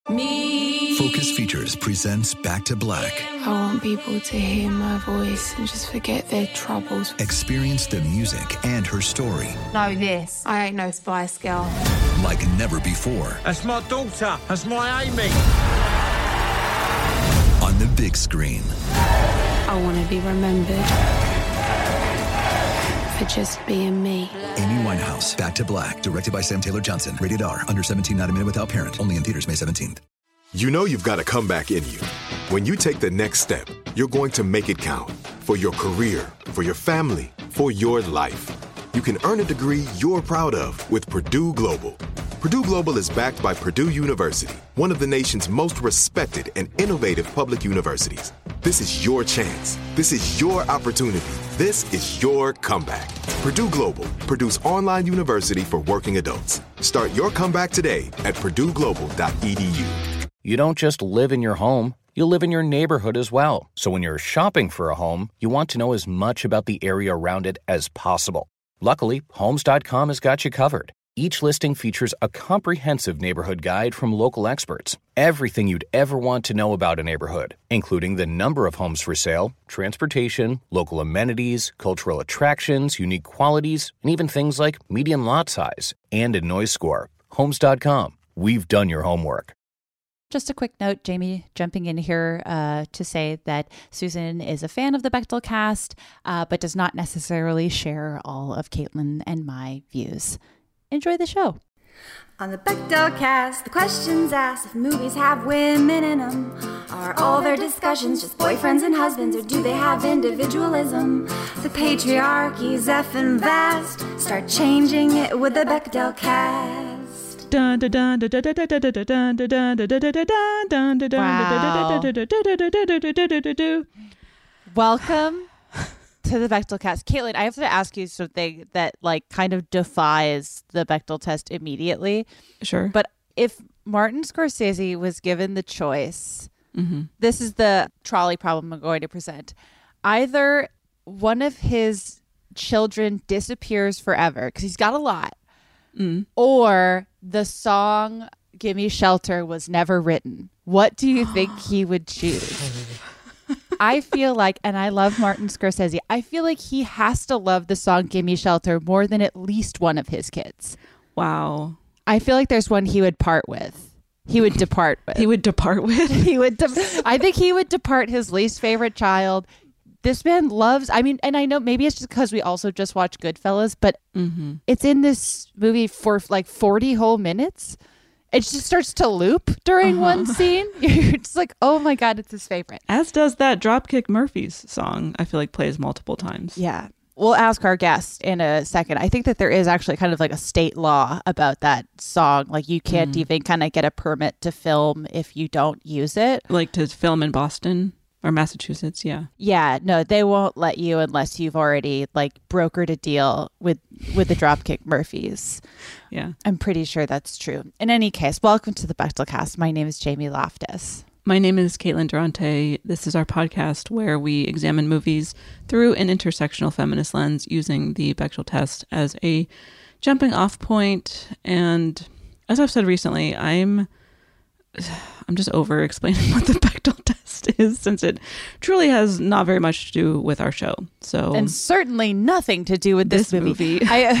Focus Features presents Back to Black. I want people to hear my voice and just forget their troubles. Experience the music and her story. Know this, I ain't no Spice Girl. Like never before. That's my daughter. That's my Amy. On the big screen. I want to be remembered for just being me. Amy Winehouse, Back to Black, directed by Sam Taylor Johnson. Rated R, under 17, not a minute without parent. Only in theaters May 17th. You know you've got a comeback in you. When you take the next step, you're going to make it count. For your career, for your family, for your life. You can earn a degree you're proud of with Purdue Global. Purdue Global is backed by Purdue University, one of the nation's most respected and innovative public universities. This is your chance. This is your opportunity. This is your comeback. Purdue Global, Purdue's online university for working adults. Start your comeback today at purdueglobal.edu. You don't just live in your home, you live in your neighborhood as well. So when you're shopping for a home, you want to know as much about the area around it as possible. Luckily, Homes.com has got you covered. Each listing features a comprehensive neighborhood guide from local experts. Everything you'd ever want to know about a neighborhood, including the number of homes for sale, transportation, local amenities, cultural attractions, unique qualities, and even things like median lot size and a noise score. Homes.com. We've done your homework. Just a quick note, Jamie jumping in here to say that Susan is a fan of the Bechdel cast, but does not necessarily share all of Caitlin and my views. Enjoy the show. On the Bechdel cast, the questions asked if movies have women in them. Are all their discussions just boyfriends and husbands, or do they have individualism? The patriarchy's effing vast. Start changing it with the Bechdel cast. Dun dun dun dun dun dun dun dun dun dun dun dun dun. Welcome to the Bechdel cast. Caitlin, I have to ask you something that like kind of defies the Bechdel test immediately. Sure. But if Martin Scorsese was given the choice, this is the trolley problem I'm going to present. Either one of his children disappears forever because he's got a lot, or the song Gimme Shelter was never written. What do you think he would choose? I feel like, and I love Martin Scorsese, I feel like he has to love the song Gimme Shelter more than at least one of his kids. Wow. I feel like there's one he would part with. He would depart with. He would depart with? I think he would depart his least favorite child. This man loves, I mean, and I know maybe it's just because we also just watched Goodfellas, but it's in this movie for like 40 whole minutes. It just starts to loop during one scene. You're just like, oh my God, it's his favorite. As does that Dropkick Murphys song, I feel like plays multiple times. Yeah. We'll ask our guest in a second. I think that there is actually kind of like a state law about that song. Like you can't even kind of get a permit to film if you don't use it. Like to film in Boston? Or Massachusetts, yeah. Yeah, no, they won't let you unless you've already like brokered a deal with the Dropkick Murphys. Yeah. I'm pretty sure that's true. In any case, welcome to the Bechdel cast. My name is Jamie Loftus. My name is Caitlin Durante. This is our podcast where we examine movies through an intersectional feminist lens using the Bechdel test as a jumping off point. And as I've said recently, I'm just over explaining what the Bechdel test is, since it truly has not very much to do with our show. And certainly nothing to do with this movie.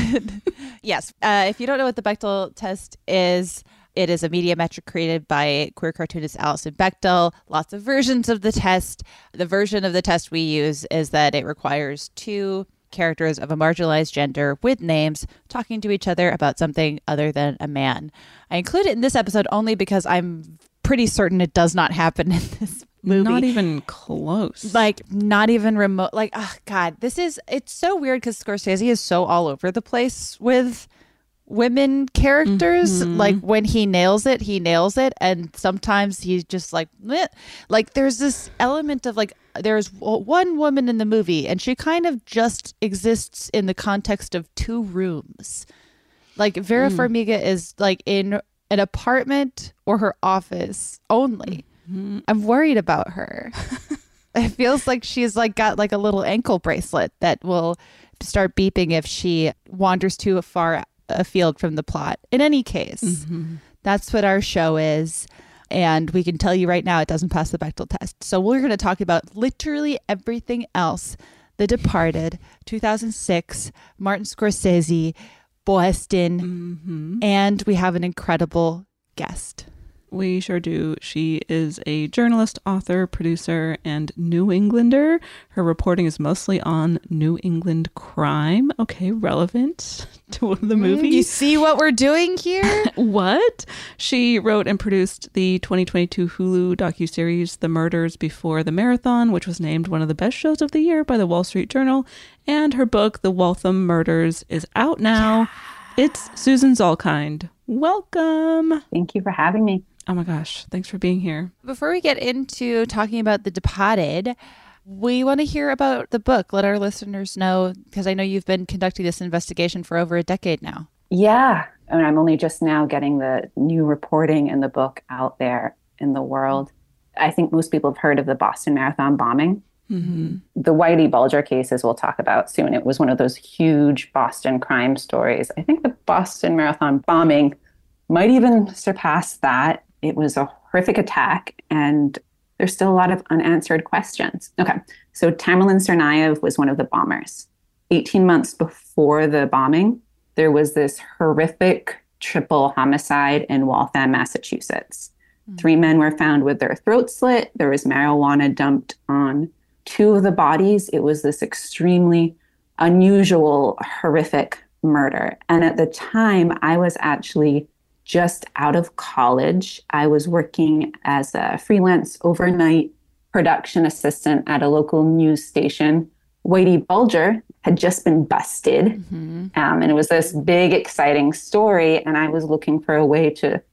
Yes. If you don't know what the Bechdel test is, it is a media metric created by queer cartoonist Alison Bechdel. Lots of versions of the test. The version of the test we use is that it requires two characters of a marginalized gender with names talking to each other about something other than a man. I include it in this episode only because I'm pretty certain it does not happen in this movie. Not even close. Like, not even remote. Like, oh God, it's so weird because Scorsese is so all over the place with women characters. Like when he nails it, and sometimes he's just like bleh. Like there's this element of like there's one woman in the movie and she kind of just exists in the context of two rooms. Like Vera Farmiga is like in an apartment or her office only. I'm worried about her. It feels like she's like got like a little ankle bracelet that will start beeping if she wanders too far afield from the plot. In any case, that's what our show is. And we can tell you right now it doesn't pass the Bechdel test. So we're going to talk about literally everything else. The Departed, 2006, Martin Scorsese, Boston, and we have an incredible guest. We sure do. She is a journalist, author, producer, and New Englander. Her reporting is mostly on New England crime. Okay, relevant to the movie. You see what we're doing here? What? She wrote and produced the 2022 Hulu docuseries The Murders Before the Marathon, which was named one of the best shows of the year by the Wall Street Journal. And her book, The Waltham Murders, is out now. Yeah. It's Susan Zalkind. Welcome. Thank you for having me. Oh my gosh, thanks for being here. Before we get into talking about The Departed, we want to hear about the book. Let our listeners know, because I know you've been conducting this investigation for over a decade now. Yeah, and I'm only just now getting the new reporting in the book out there in the world. I think most people have heard of the Boston Marathon bombing. Mm-hmm. The Whitey Bulger case, as we'll talk about soon, it was one of those huge Boston crime stories. I think the Boston Marathon bombing might even surpass that. It was a horrific attack, and there's still a lot of unanswered questions. Okay, so Tamerlan Tsarnaev was one of the bombers. 18 months before the bombing, there was this horrific triple homicide in Waltham, Massachusetts. 3 men were found with their throats slit. There was marijuana dumped on 2 of the bodies. It was this extremely unusual, horrific murder. And at the time, I was actually just out of college. I was working as a freelance overnight production assistant at a local news station. Whitey Bulger had just been busted. And it was this big, exciting story. And I was looking for a way to,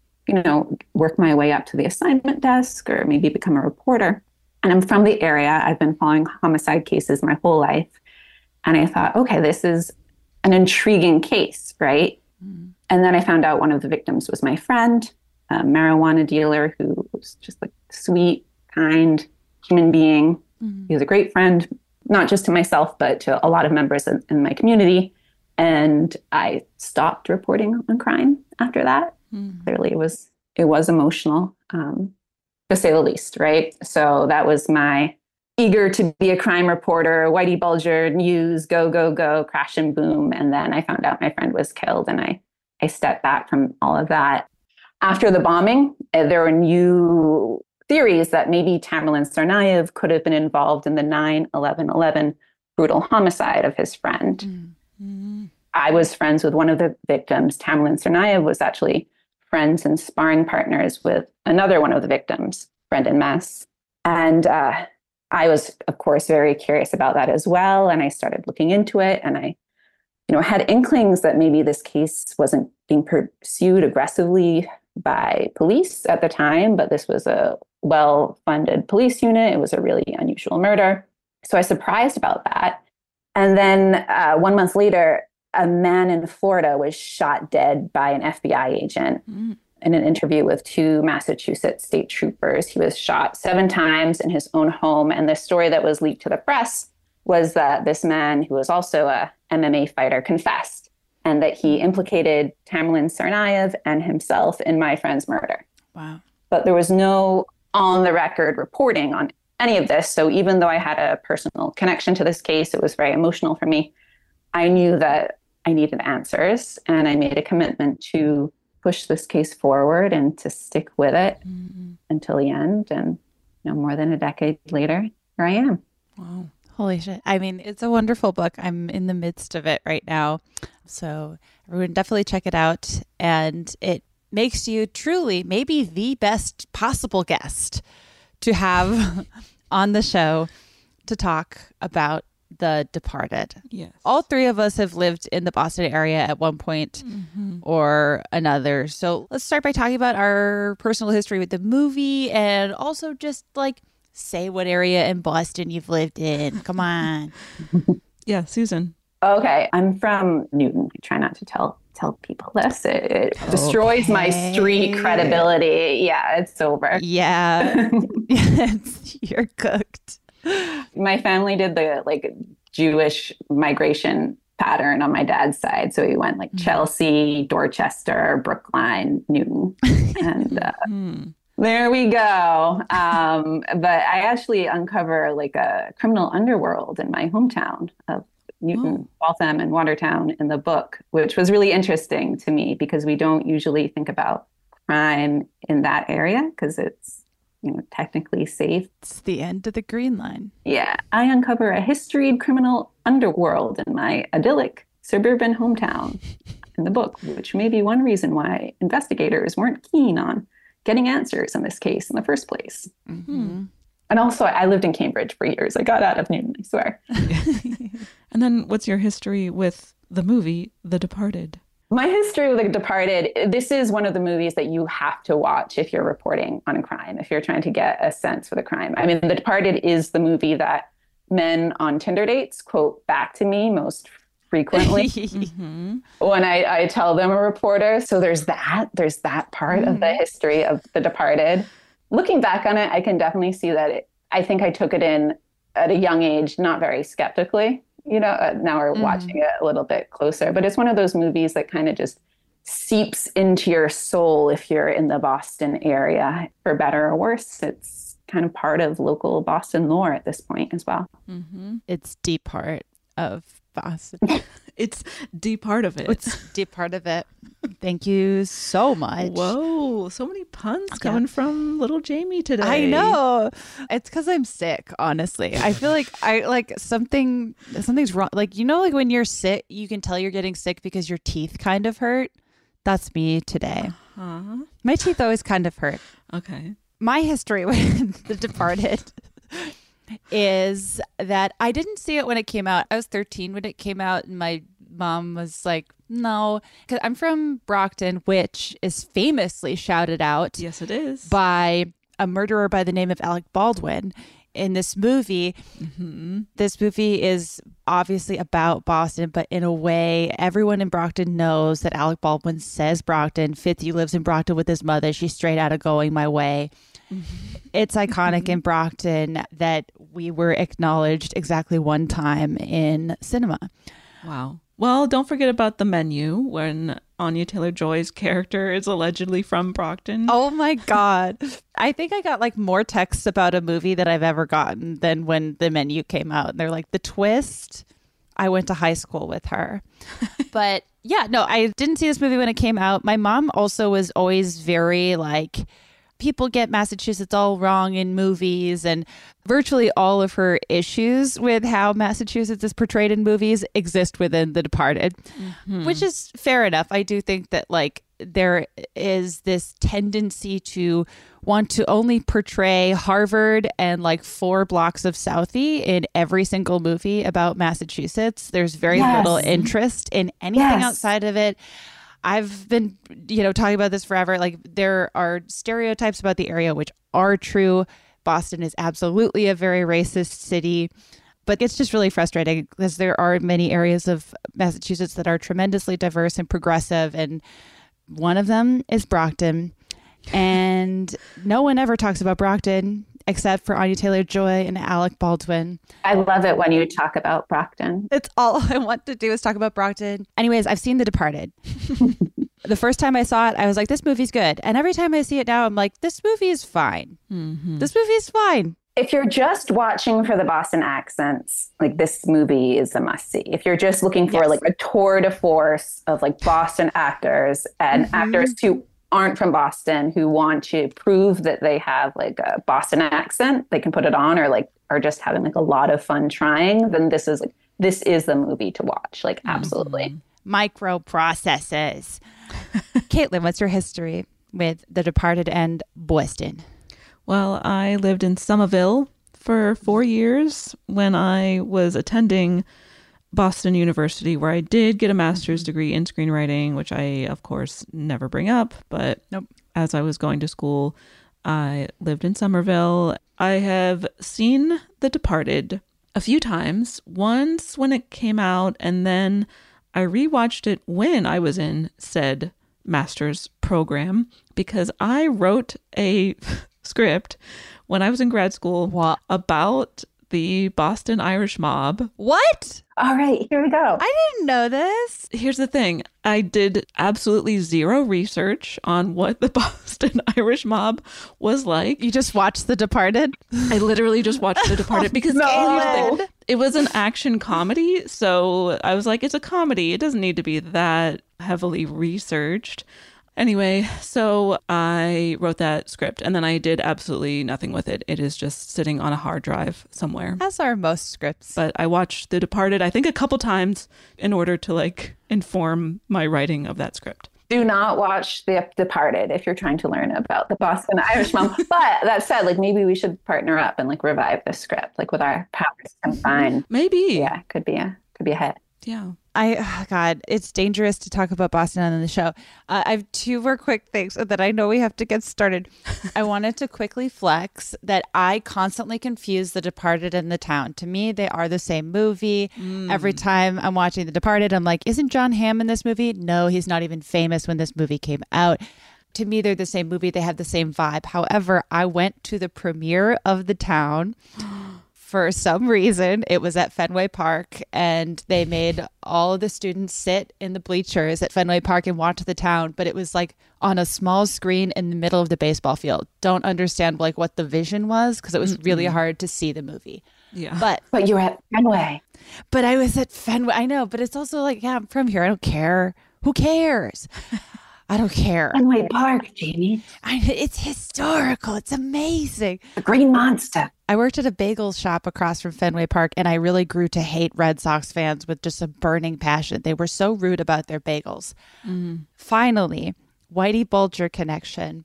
work my way up to the assignment desk or maybe become a reporter. And I'm from the area. I've been following homicide cases my whole life. And I thought, okay, this is an intriguing case, right? And then I found out one of the victims was my friend, a marijuana dealer who was just like sweet, kind human being. He was a great friend, not just to myself, but to a lot of members in my community. And I stopped reporting on crime after that. Clearly, it was emotional, to say the least, right? So that was my eager to be a crime reporter, Whitey Bulger, news, go, go, go, crash and boom. And then I found out my friend was killed, and I stepped back from all of that. After the bombing, there were new theories that maybe Tamerlan Tsarnaev could have been involved in the 9/11/11 brutal homicide of his friend. I was friends with one of the victims. Tamerlan Tsarnaev was actually friends and sparring partners with another one of the victims, Brendan Mess. And I was, of course, very curious about that as well. And I started looking into it, and I had inklings that maybe this case wasn't being pursued aggressively by police at the time, but this was a well-funded police unit. It was a really unusual murder. So I was surprised about that. And then 1 month later, a man in Florida was shot dead by an FBI agent in an interview with 2 Massachusetts state troopers. He was shot 7 times in his own home. And the story that was leaked to the press was that this man, who was also a MMA fighter, confessed, and that he implicated Tamerlan Tsarnaev and himself in my friend's murder. Wow. But there was no on-the-record reporting on any of this. So even though I had a personal connection to this case, it was very emotional for me. I knew that I needed answers, and I made a commitment to push this case forward and to stick with it until the end. And more than a decade later, here I am. Wow. Holy shit. I mean, it's a wonderful book. I'm in the midst of it right now. So everyone definitely check it out. And it makes you truly maybe the best possible guest to have on the show to talk about The Departed. Yes. All 3 of us have lived in the Boston area at one point or another. So let's start by talking about our personal history with the movie, and also just say what area in Boston you've lived in. Come on. Yeah, Susan. Okay, I'm from Newton. I try not to tell people this. It destroys my street credibility. Yeah, it's over. Yeah. You're cooked. My family did the Jewish migration pattern on my dad's side. So we went Chelsea, Dorchester, Brookline, Newton. And There we go. But I actually uncover like a criminal underworld in my hometown of Newton, Waltham, and Watertown in the book, which was really interesting to me because we don't usually think about crime in that area because it's, technically safe. It's the end of the Green Line. Yeah. I uncover a historied criminal underworld in my idyllic suburban hometown in the book, which may be one reason why investigators weren't keen on getting answers in this case in the first place. Mm-hmm. And also, I lived in Cambridge for years. I got out of Newton, I swear. And then what's your history with the movie The Departed? My history with The Departed, this is one of the movies that you have to watch if you're reporting on a crime, if you're trying to get a sense for the crime. I mean, The Departed is the movie that men on Tinder dates quote back to me most frequently when I tell them a reporter. So there's that part of the history of The Departed. Looking back on it, I can definitely see that I think I took it in at a young age, not very skeptically. Now we're watching it a little bit closer, but it's one of those movies that kind of just seeps into your soul if you're in the Boston area, for better or worse. It's kind of part of local Boston lore at this point as well. It's deep part of Boston. It's deep part of it. It's deep part of it. Thank you so much. Whoa, so many puns coming from little Jamie today. I know. It's because I'm sick, honestly. I feel like something's wrong. Like, like when you're sick, you can tell you're getting sick because your teeth kind of hurt. That's me today. My teeth always kind of hurt. Okay. My history with The Departed is that I didn't see it when it came out. I was 13 when it came out, and my mom was like, no, because I'm from Brockton, which is famously shouted out. Yes, it is. By a murderer by the name of Alec Baldwin in this movie. This movie is obviously about Boston, but in a way, everyone in Brockton knows that Alec Baldwin says Brockton. Fitzy lives in Brockton with his mother. She's straight out of Going My Way. It's iconic in Brockton that we were acknowledged exactly one time in cinema. Wow. Well, don't forget about the menu when Anya Taylor-Joy's character is allegedly from Brockton. Oh my God. I think I got more texts about a movie that I've ever gotten than when the menu came out. And they're like, the twist. I went to high school with her. But yeah, no, I didn't see this movie when it came out. My mom also was always very people get Massachusetts all wrong in movies, and virtually all of her issues with how Massachusetts is portrayed in movies exist within The Departed, which is fair enough. I do think that there is this tendency to want to only portray Harvard and 4 blocks of Southie in every single movie about Massachusetts. There's very little interest in anything outside of it. I've been, talking about this forever. There are stereotypes about the area which are true. Boston is absolutely a very racist city, but it's just really frustrating because there are many areas of Massachusetts that are tremendously diverse and progressive, and one of them is Brockton. And no one ever talks about Brockton except for Anya Taylor-Joy and Alec Baldwin. I love it when you talk about Brockton. It's all I want to do is talk about Brockton. Anyways, I've seen The Departed. The first time I saw it, I was like, this movie's good. And every time I see it now, I'm like, this movie is fine. This movie is fine. If you're just watching for the Boston accents, this movie is a must-see. If you're just looking for a tour de force of Boston actors and actors who aren't from Boston who want to prove that they have a Boston accent, they can put it on, or are just having a lot of fun trying, then this is the movie to watch. Absolutely. Microprocesses. Caitlin, what's your history with The Departed and Boston? Well, I lived in Somerville for 4 years when I was attending Boston University, where I did get a master's degree in screenwriting, which I, of course, never bring up. But as I was going to school, I lived in Somerville. I have seen The Departed a few times, once when it came out, and then I rewatched it when I was in said master's program because I wrote a script when I was in grad school about the Boston Irish Mob. What? All right, here we go. I didn't know this. Here's the thing. I did absolutely zero research on what the Boston Irish Mob was like. You just watched The Departed? I literally just watched The Departed because here's the thing. It was an action comedy. So I was like, it's a comedy. It doesn't need to be that heavily researched. Anyway, so I wrote that script and then I did absolutely nothing with it. It is just sitting on a hard drive somewhere. As are most scripts. But I watched The Departed, I think a couple times in order to like inform my writing of that script. Do not watch The Departed if you're trying to learn about the Boston Irish Mob. But that said, like maybe we should partner up and like revive this script, like with our powers combined. Maybe. Yeah, could be a hit. Yeah. God, it's dangerous to talk about Boston on the show. I have two more quick things that I know we have to get started. I wanted to quickly flex that I constantly confuse The Departed and The Town. To me, they are the same movie. Every time I'm watching The Departed, I'm like, isn't John Hamm in this movie? No, he's not even famous when this movie came out. To me, they're the same movie. They have the same vibe. However, I went to the premiere of The Town. For some reason, it was at Fenway Park, and they made all of the students sit in the bleachers at Fenway Park and watch The Town. But it was like on a small screen in the middle of the baseball field. Don't understand like what the vision was because it was really hard to see the movie. Yeah, but you were at Fenway. But I was at Fenway. I know, but it's also like, yeah, I'm from here. I don't care. Who cares? I don't care. Fenway Park, Jamie. It's historical. It's amazing. The Green Monster. I worked at a bagel shop across from Fenway Park, and I really grew to hate Red Sox fans with just a burning passion. They were so rude about their bagels. Finally, Whitey Bulger connection.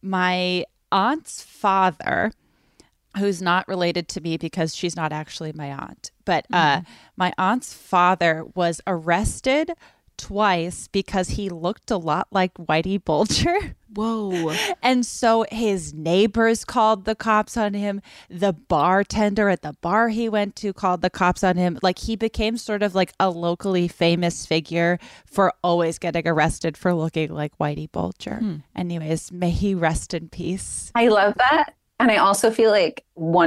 My aunt's father, who's not related to me because she's not actually my aunt, but my aunt's father was arrested twice because he looked a lot like Whitey Bulger. Whoa. And so his neighbors called the cops on him. The bartender at the bar he went to called the cops on him. Like he became sort of like a locally famous figure for always getting arrested for looking like Whitey Bulger. Anyways, may he rest in peace. I love that. And I also feel like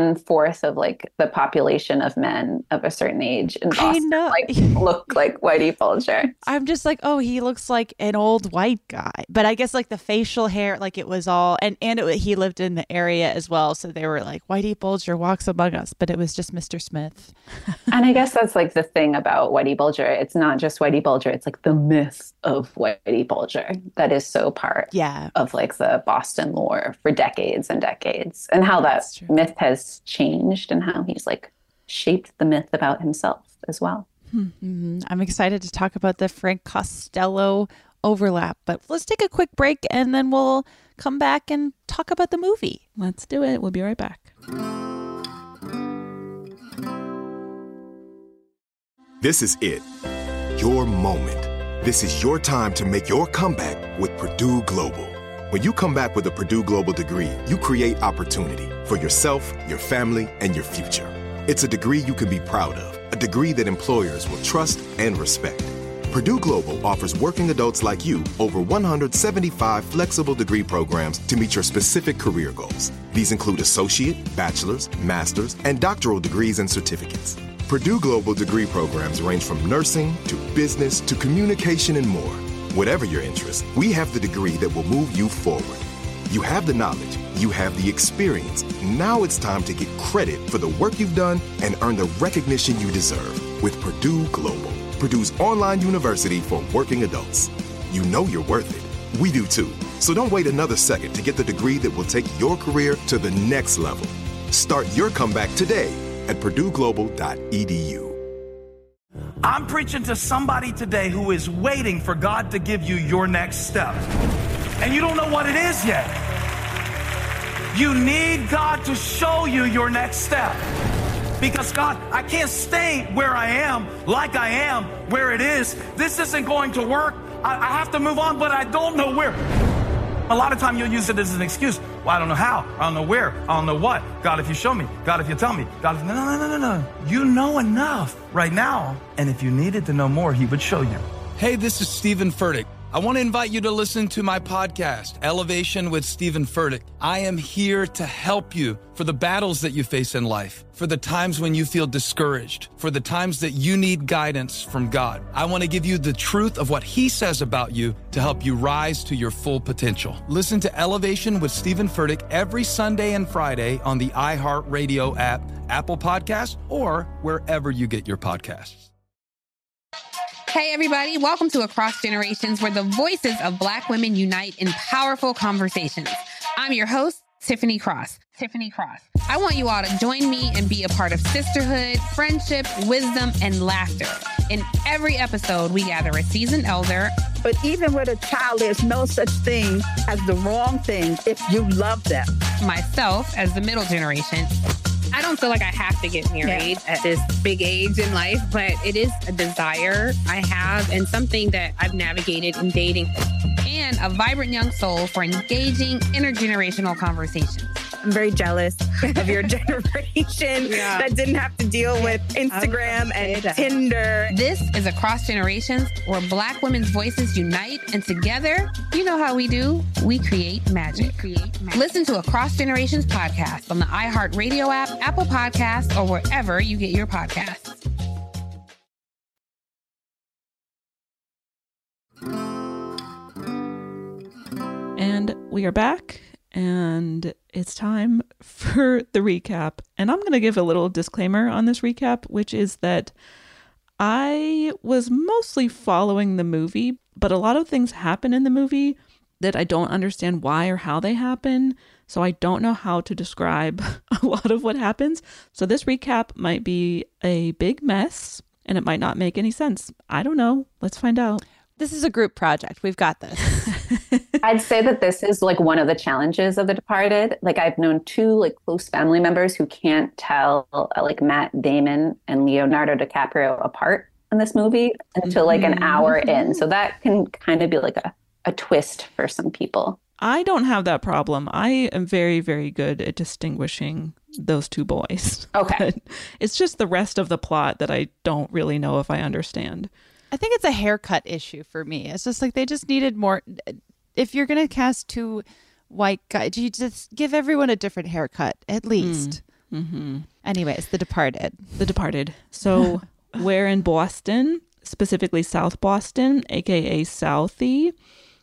1/4 of like the population of men of a certain age in Boston like look like Whitey Bulger. I'm just like, oh, he looks like an old white guy. But I guess like the facial hair, like it was all, and he lived in the area as well. So they were like, Whitey Bulger walks among us, but it was just Mr. Smith. And I guess that's like the thing about Whitey Bulger. It's not just Whitey Bulger. It's like the myth of Whitey Bulger that is so part of like the Boston lore for decades and decades. And how that myth has changed and how he's like shaped the myth about himself as well. I'm excited to talk about the Frank Costello overlap, but let's take a quick break and then we'll come back and talk about the movie. Let's do it. We'll be right back. This is it. Your moment. This is your time to make your comeback with Purdue Global. When you come back with a Purdue Global degree, you create opportunity for yourself, your family, and your future. It's a degree you can be proud of, a degree that employers will trust and respect. Purdue Global offers working adults like you over 175 flexible degree programs to meet your specific career goals. These include associate, bachelor's, master's, and doctoral degrees and certificates. Purdue Global degree programs range from nursing to business to communication and more. Whatever your interest, we have the degree that will move you forward. You have the knowledge, you have the experience. Now it's time to get credit for the work you've done and earn the recognition you deserve with Purdue Global, Purdue's online university for working adults. You know you're worth it. We do too. So don't wait another second to get the degree that will take your career to the next level. Start your comeback today at purdueglobal.edu. I'm preaching to somebody today who is waiting for God to give you your next step. And you don't know what it is yet. You need God to show you your next step. Because God, I can't stay where I am, like I am, where it is. This isn't going to work. I have to move on, but I don't know where. A lot of time you'll use it as an excuse. Well, I don't know how. I don't know where. I don't know what. God, if you show me. God, if you tell me. God, if... No. You know enough right now. And if you needed to know more, he would show you. Hey, this is Stephen Furtick. I want to invite you to listen to my podcast, Elevation with Stephen Furtick. I am here to help you for the battles that you face in life, for the times when you feel discouraged, for the times that you need guidance from God. I want to give you the truth of what He says about you to help you rise to your full potential. Listen to Elevation with Stephen Furtick every Sunday and Friday on the iHeartRadio app, Apple Podcasts, or wherever you get your podcasts. Hey, everybody. Welcome to Across Generations, where the voices of Black women unite in powerful conversations. I'm your host, Tiffany Cross. I want you all to join me and be a part of sisterhood, friendship, wisdom, and laughter. In every episode, we gather a seasoned elder. But even with a child, there's no such thing as the wrong thing if you love them. Myself as the middle generation. I don't feel like I have to get married at this big age in life, but it is a desire I have and something that I've navigated in dating. And a vibrant young soul for engaging intergenerational conversations. I'm very jealous of your generation that didn't have to deal with Instagram and Tinder. This is Across Generations, where Black women's voices unite, and together, you know how we do, we create magic. Listen to Across Generations podcast on the iHeartRadio app, Apple Podcasts, or wherever you get your podcasts. And we are back, and it's time for the recap. And I'm going to give a little disclaimer on this recap, which is that I was mostly following the movie, but a lot of things happen in the movie that I don't understand why or how they happen. So I don't know how to describe a lot of what happens. So this recap might be a big mess, and it might not make any sense. I don't know. Let's find out. This is a group project. We've got this. I'd say that this is like one of the challenges of The Departed. Like I've known two like close family members who can't tell like Matt Damon and Leonardo DiCaprio apart in this movie until like an hour in. So that can kind of be like a twist for some people. I don't have that problem. I am very, very good at distinguishing those two boys. Okay. But it's just the rest of the plot that I don't really know if I understand. I think it's a haircut issue for me. It's just like they just needed more. If you're going to cast two white guys, you just give everyone a different haircut, at least. Anyways, The Departed. So we're in Boston, specifically South Boston, aka Southie.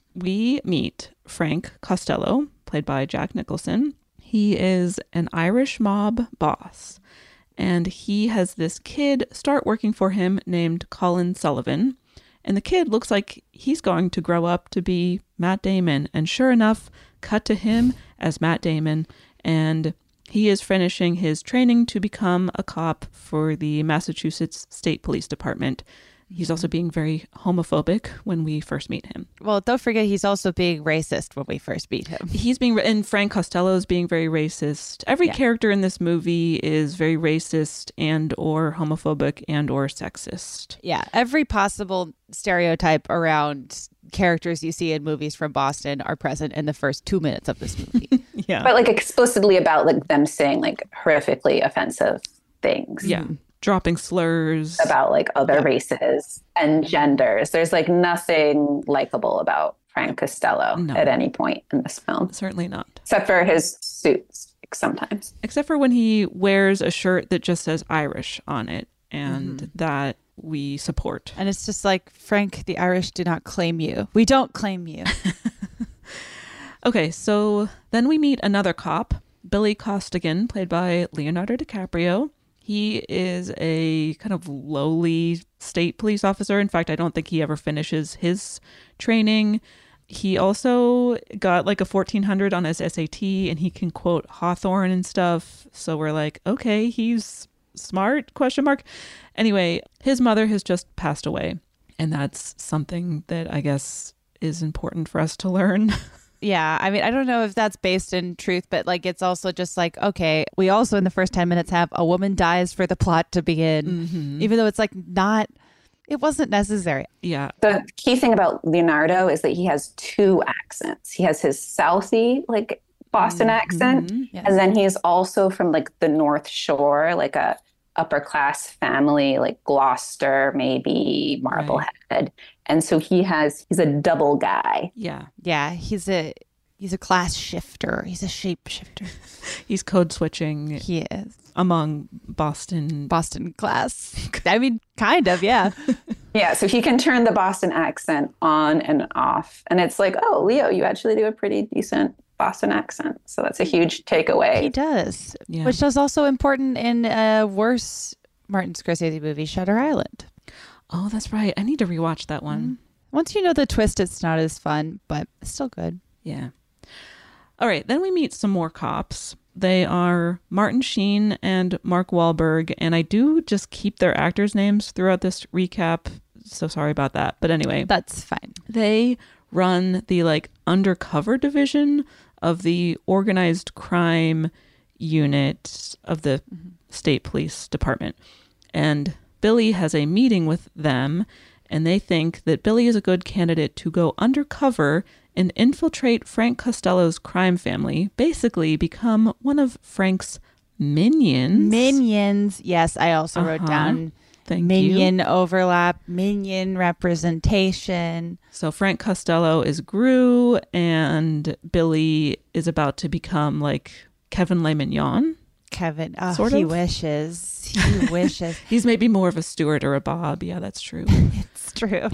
We meet Frank Costello, played by Jack Nicholson. He is an Irish mob boss, and he has this kid start working for him named Colin Sullivan. And the kid looks like he's going to grow up to be Matt Damon. And sure enough, cut to him as Matt Damon. And he is finishing his training to become a cop for the Massachusetts State Police Department. He's also being very homophobic when we first meet him. Well, don't forget he's also being racist when we first meet him. And Frank Costello is being very racist. Every character in this movie is very racist and or homophobic and or sexist. Yeah, every possible stereotype around characters you see in movies from Boston are present in the first 2 minutes of this movie. Yeah. But like explicitly about like them saying like horrifically offensive things. Yeah. Dropping slurs about like other races and genders. There's like nothing likable about Frank Costello at any point in this film. Certainly not. Except for his suits sometimes. Except for when he wears a shirt that just says Irish on it, and that we support. And it's just like, Frank, the Irish do not claim you. We don't claim you. Okay, so then we meet another cop, Billy Costigan, played by Leonardo DiCaprio. He is a kind of lowly state police officer. In fact, I don't think he ever finishes his training. He also got like a 1400 on his SAT, and he can quote Hawthorne and stuff. So we're like, okay, he's smart, ? Anyway, his mother has just passed away, and that's something that I guess is important for us to learn. Yeah, I mean, I don't know if that's based in truth, but like it's also just like, okay, we also in the first 10 minutes have a woman dies for the plot to begin, even though it's like it wasn't necessary. Yeah. The key thing about Leonardo is that he has two accents. He has his Southie, like Boston accent, and then he is also from like the North Shore, like a upper class family, like Gloucester, maybe Marblehead. Right. And so he's a double guy. Yeah. Yeah. He's a class shifter. He's a shape shifter. He's code switching. He is. Among Boston class. I mean, kind of, yeah. Yeah, so he can turn the Boston accent on and off. And it's like, oh, Leo, you actually do a pretty decent Boston accent. So that's a huge takeaway. He does. Yeah. Which is also important in a worse Martin Scorsese movie, Shutter Island. Oh, that's right. I need to rewatch that one. Mm-hmm. Once you know the twist, it's not as fun, but it's still good. Yeah. All right, then we meet some more cops. They are Martin Sheen and Mark Wahlberg, and I do just keep their actors' names throughout this recap. So sorry about that. But anyway. That's fine. They run the like undercover division of the organized crime unit of the state police department. And Billy has a meeting with them, and they think that Billy is a good candidate to go undercover and infiltrate Frank Costello's crime family, basically become one of Frank's minions. Minions. Yes, I also wrote down minion overlap, minion representation. So Frank Costello is Gru, and Billy is about to become like Kevin Le Mignon. Kevin, he wishes. He wishes. He's maybe more of a Stuart or a Bob. Yeah, that's true. It's true.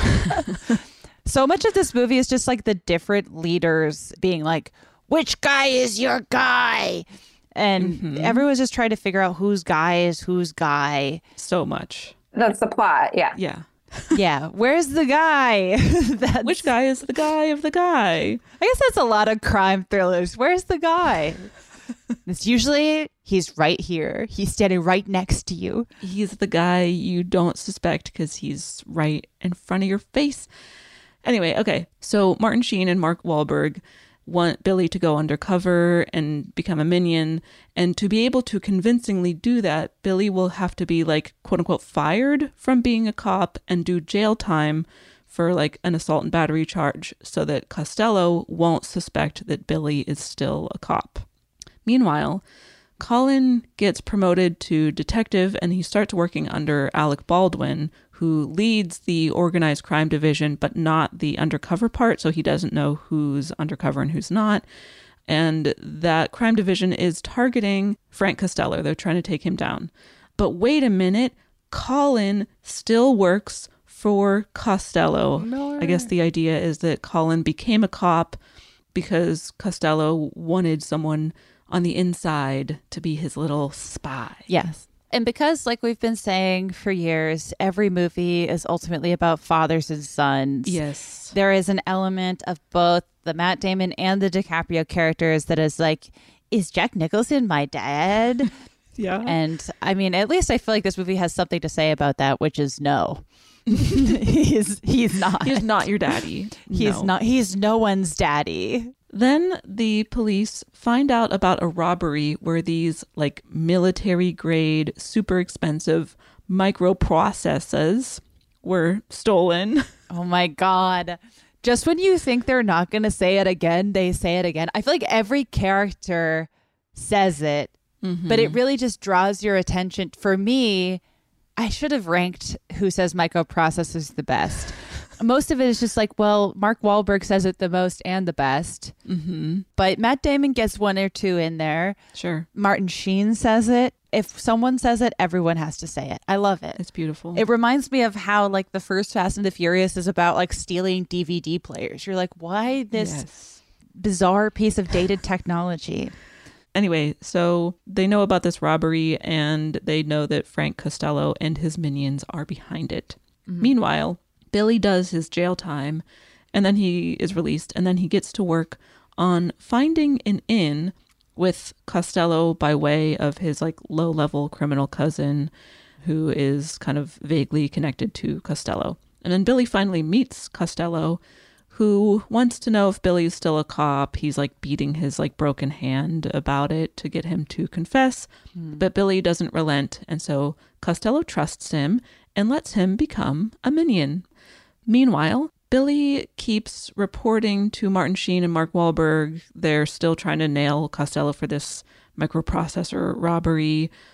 So much of this movie is just like the different leaders being like, which guy is your guy? And everyone's just trying to figure out whose guy is whose guy. So much. That's the plot. Yeah. Yeah. Yeah. Where's the guy? Which guy is the guy of the guy? I guess that's a lot of crime thrillers. Where's the guy? It's usually he's right here. He's standing right next to you. He's the guy you don't suspect because he's right in front of your face. Anyway, okay. So Martin Sheen and Mark Wahlberg want Billy to go undercover and become a minion. And to be able to convincingly do that, Billy will have to be like, quote unquote, fired from being a cop and do jail time for like an assault and battery charge so that Costello won't suspect that Billy is still a cop. Meanwhile, Colin gets promoted to detective and he starts working under Alec Baldwin, who leads the organized crime division, but not the undercover part. So he doesn't know who's undercover and who's not. And that crime division is targeting Frank Costello. They're trying to take him down. But wait a minute, Colin still works for Costello. No. I guess the idea is that Colin became a cop because Costello wanted someone on the inside to be his little spy. Yes. And because, like we've been saying for years, every movie is ultimately about fathers and sons. Yes. There is an element of both the Matt Damon and the DiCaprio characters that is like, is Jack Nicholson my dad? Yeah. And I mean, at least I feel like this movie has something to say about that, which is no. He's not. He's not your daddy. He's no one's daddy. Then the police find out about a robbery where these like military grade, super expensive microprocessors were stolen. Oh my God. Just when you think they're not going to say it again, they say it again. I feel like every character says it, but it really just draws your attention. For me, I should have ranked who says microprocessors the best. Most of it is just like, well, Mark Wahlberg says it the most and the best. But Matt Damon gets one or two in there. Sure. Martin Sheen says it. If someone says it, everyone has to say it. I love it. It's beautiful. It reminds me of how like the first Fast and the Furious is about like stealing DVD players. You're like, why this bizarre piece of dated technology? Anyway, so they know about this robbery and they know that Frank Costello and his minions are behind it. Meanwhile, Billy does his jail time and then he is released and then he gets to work on finding an inn with Costello by way of his like low-level criminal cousin who is kind of vaguely connected to Costello. And then Billy finally meets Costello, who wants to know if Billy's still a cop. He's like beating his like broken hand about it to get him to confess, but Billy doesn't relent. And so Costello trusts him and lets him become a minion. Meanwhile, Billy keeps reporting to Martin Sheen and Mark Wahlberg. They're still trying to nail Costello for this microprocessor robbery.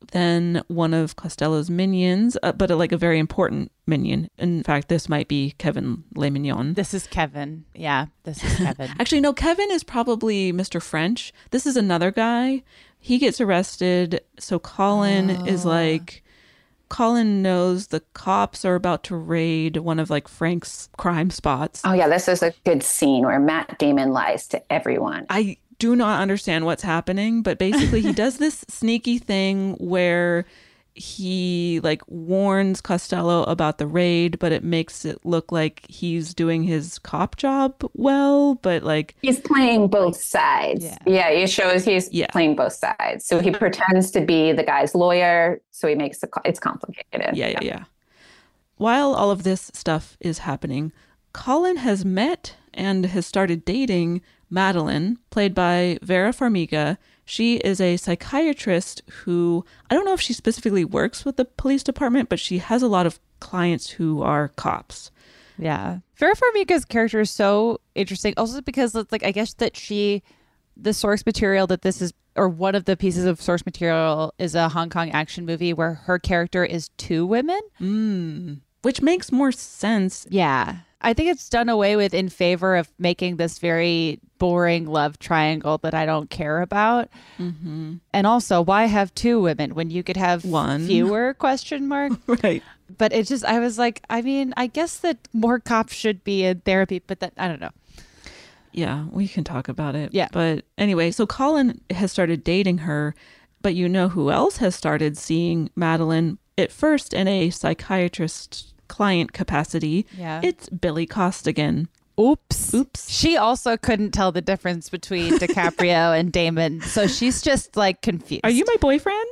Then one of Costello's minions, but like a very important minion. In fact, this might be Kevin Le Mignon. This is Kevin. Yeah, this is Kevin. Actually, no, Kevin is probably Mr. French. This is another guy. He gets arrested. So Colin is like... Colin knows the cops are about to raid one of like Frank's crime spots. Oh yeah, this is a good scene where Matt Damon lies to everyone. I do not understand what's happening, but basically he does this sneaky thing where he like warns Costello about the raid, but it makes it look like he's doing his cop job well, but like he's playing both sides. Yeah, it shows he's playing both sides. So he pretends to be the guy's lawyer, so he makes it's complicated. Yeah. While all of this stuff is happening, Colin has met and has started dating Madeline, played by Vera Farmiga. She is a psychiatrist who, I don't know if she specifically works with the police department, but she has a lot of clients who are cops. Yeah. Vera Farmiga's character is so interesting. Also because it's like, I guess that the source material that this is, or one of the pieces of source material is a Hong Kong action movie where her character is two women. Which makes more sense. Yeah. I think it's done away with in favor of making this very boring love triangle that I don't care about. Mm-hmm. And also, why have two women when you could have one fewer ? Right. But it just, I was like, I mean, I guess that more cops should be in therapy, but that, I don't know. Yeah, we can talk about it. Yeah. But anyway, so Colin has started dating her, but you know who else has started seeing Madeline at first in a psychiatrist client capacity? Yeah. It's Billy Costigan. Oops. She also couldn't tell the difference between DiCaprio and Damon, so she's just like confused. Are you my boyfriend?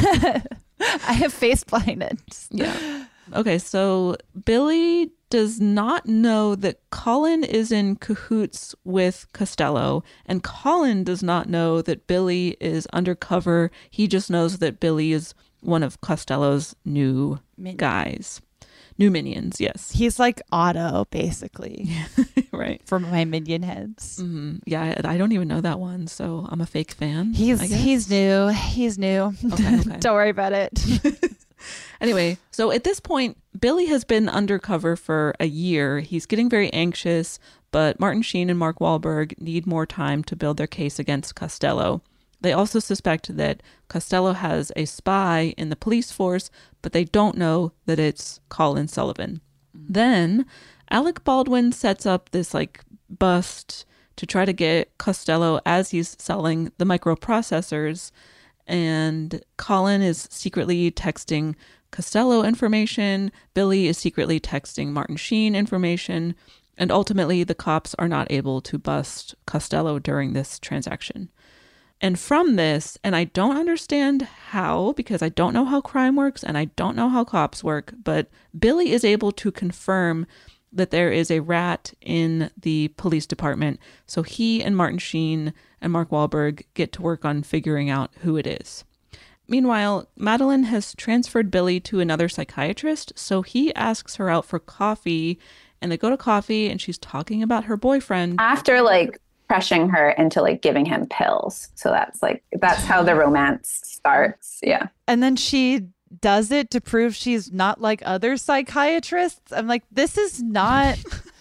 I have face blindness. Yeah. Okay, so Billy does not know that Colin is in cahoots with Costello, and Colin does not know that Billy is undercover. He just knows that Billy is one of Costello's new guys. New minions, yes. He's like Otto, basically. Right. For my minion heads. Mm-hmm. Yeah, I don't even know that one, so I'm a fake fan. He's new. Okay. Don't worry about it. Anyway, so at this point, Billy has been undercover for a year. He's getting very anxious, but Martin Sheen and Mark Wahlberg need more time to build their case against Costello. They also suspect that Costello has a spy in the police force, but they don't know that it's Colin Sullivan. Then Alec Baldwin sets up this like bust to try to get Costello as he's selling the microprocessors, and Colin is secretly texting Costello information. Billy is secretly texting Martin Sheen information, and ultimately the cops are not able to bust Costello during this transaction. And from this, and I don't understand how, because I don't know how crime works and I don't know how cops work, but Billy is able to confirm that there is a rat in the police department. So he and Martin Sheen and Mark Wahlberg get to work on figuring out who it is. Meanwhile, Madeline has transferred Billy to another psychiatrist, so he asks her out for coffee, and they go to coffee and she's talking about her boyfriend. After like pressuring her into like giving him pills. So that's how the romance starts. Yeah. And then she does it to prove she's not like other psychiatrists. I'm like, this is not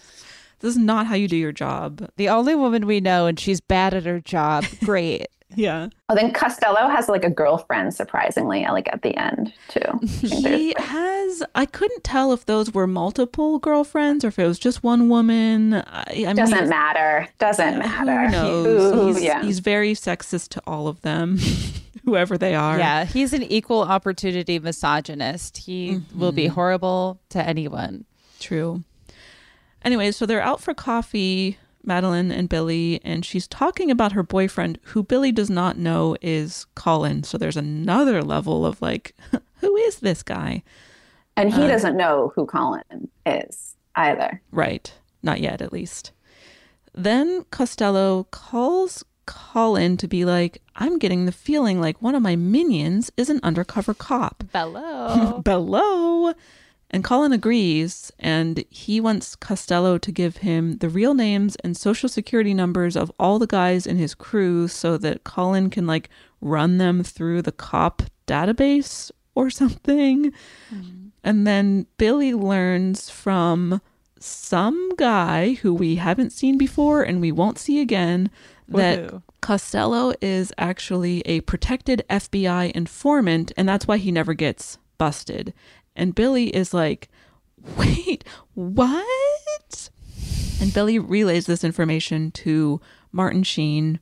how you do your job. The only woman we know, and she's bad at her job. Great. Yeah. Oh, then Costello has like a girlfriend, surprisingly, like at the end too. He has. I couldn't tell if those were multiple girlfriends or if it was just one woman. Doesn't matter. Who knows? He's very sexist to all of them, whoever they are. Yeah, he's an equal opportunity misogynist. He will be horrible to anyone. True. Anyway, so they're out for coffee, Madeline and Billy, and she's talking about her boyfriend, who Billy does not know is Colin. So there's another level of like, who is this guy? And he doesn't know who Colin is either. Right. Not yet, at least. Then Costello calls Colin to be like, I'm getting the feeling like one of my minions is an undercover cop. Bello. And Colin agrees, and he wants Costello to give him the real names and social security numbers of all the guys in his crew so that Colin can like run them through the cop database or something. And then Billy learns from some guy who we haven't seen before and we won't see again that Costello is actually a protected FBI informant, and that's why he never gets busted. And Billy is like, wait, what? And Billy relays this information to Martin Sheen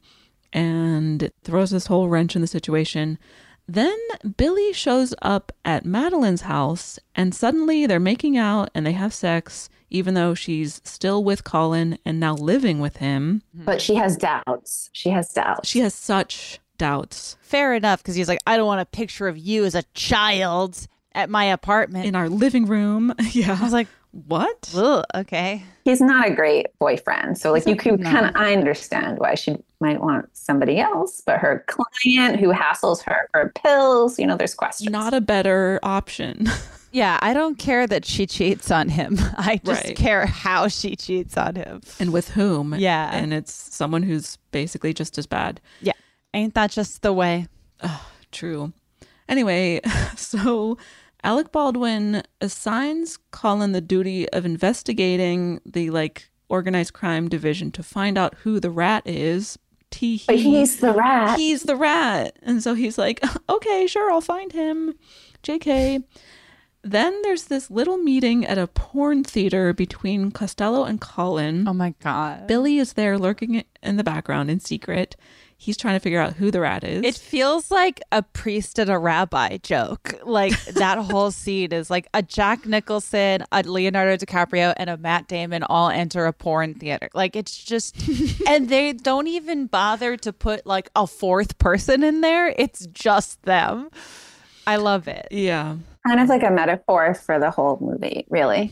and throws this whole wrench in the situation. Then Billy shows up at Madeline's house, and suddenly they're making out and they have sex, even though she's still with Colin and now living with him. But she has doubts. She has such doubts. Fair enough, because he's like, I don't want a picture of you as a child at my apartment. In our living room. Yeah. I was like, what? Ugh, okay. He's not a great boyfriend. So like I understand why she might want somebody else, but her client who hassles her for pills, there's questions. Not a better option. Yeah, I don't care that she cheats on him. I just care how she cheats on him. And with whom. Yeah. And it's someone who's basically just as bad. Yeah. Ain't that just the way? Oh, true. Anyway, so Alec Baldwin assigns Colin the duty of investigating the organized crime division to find out who the rat is. But he's the rat. He's the rat. And so he's like, okay, sure, I'll find him. JK. Then there's this little meeting at a porn theater between Costello and Colin. Oh my God. Billy is there lurking in the background in secret. He's trying to figure out who the rat is. It feels like a priest and a rabbi joke. Like that whole scene is like a Jack Nicholson, a Leonardo DiCaprio, and a Matt Damon all enter a porn theater. Like it's just, and they don't even bother to put like a fourth person in there. It's just them. I love it. Yeah. Kind of like a metaphor for the whole movie, really.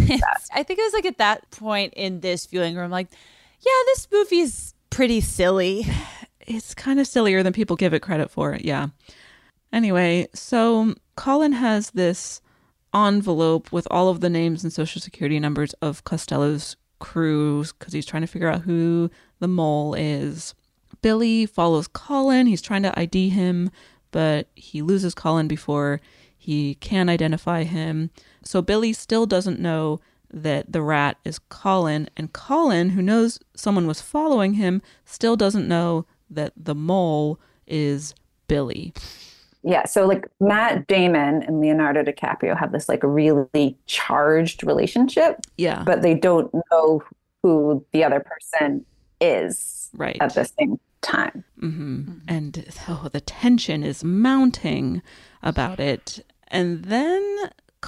I think it was like at that point in this viewing room, like, yeah, this movie's pretty silly. It's kind of sillier than people give it credit for. Yeah. Anyway, so Colin has this envelope with all of the names and social security numbers of Costello's crews because he's trying to figure out who the mole is. Billy follows Colin. He's trying to ID him, but he loses Colin before he can identify him. So Billy still doesn't know that the rat is Colin, and Colin, who knows someone was following him, still doesn't know that the mole is Billy. Yeah, so like Matt Damon and Leonardo DiCaprio have this like really charged relationship. Yeah. But they don't know who the other person is at the same time. Mm-hmm. And the tension is mounting about it. And then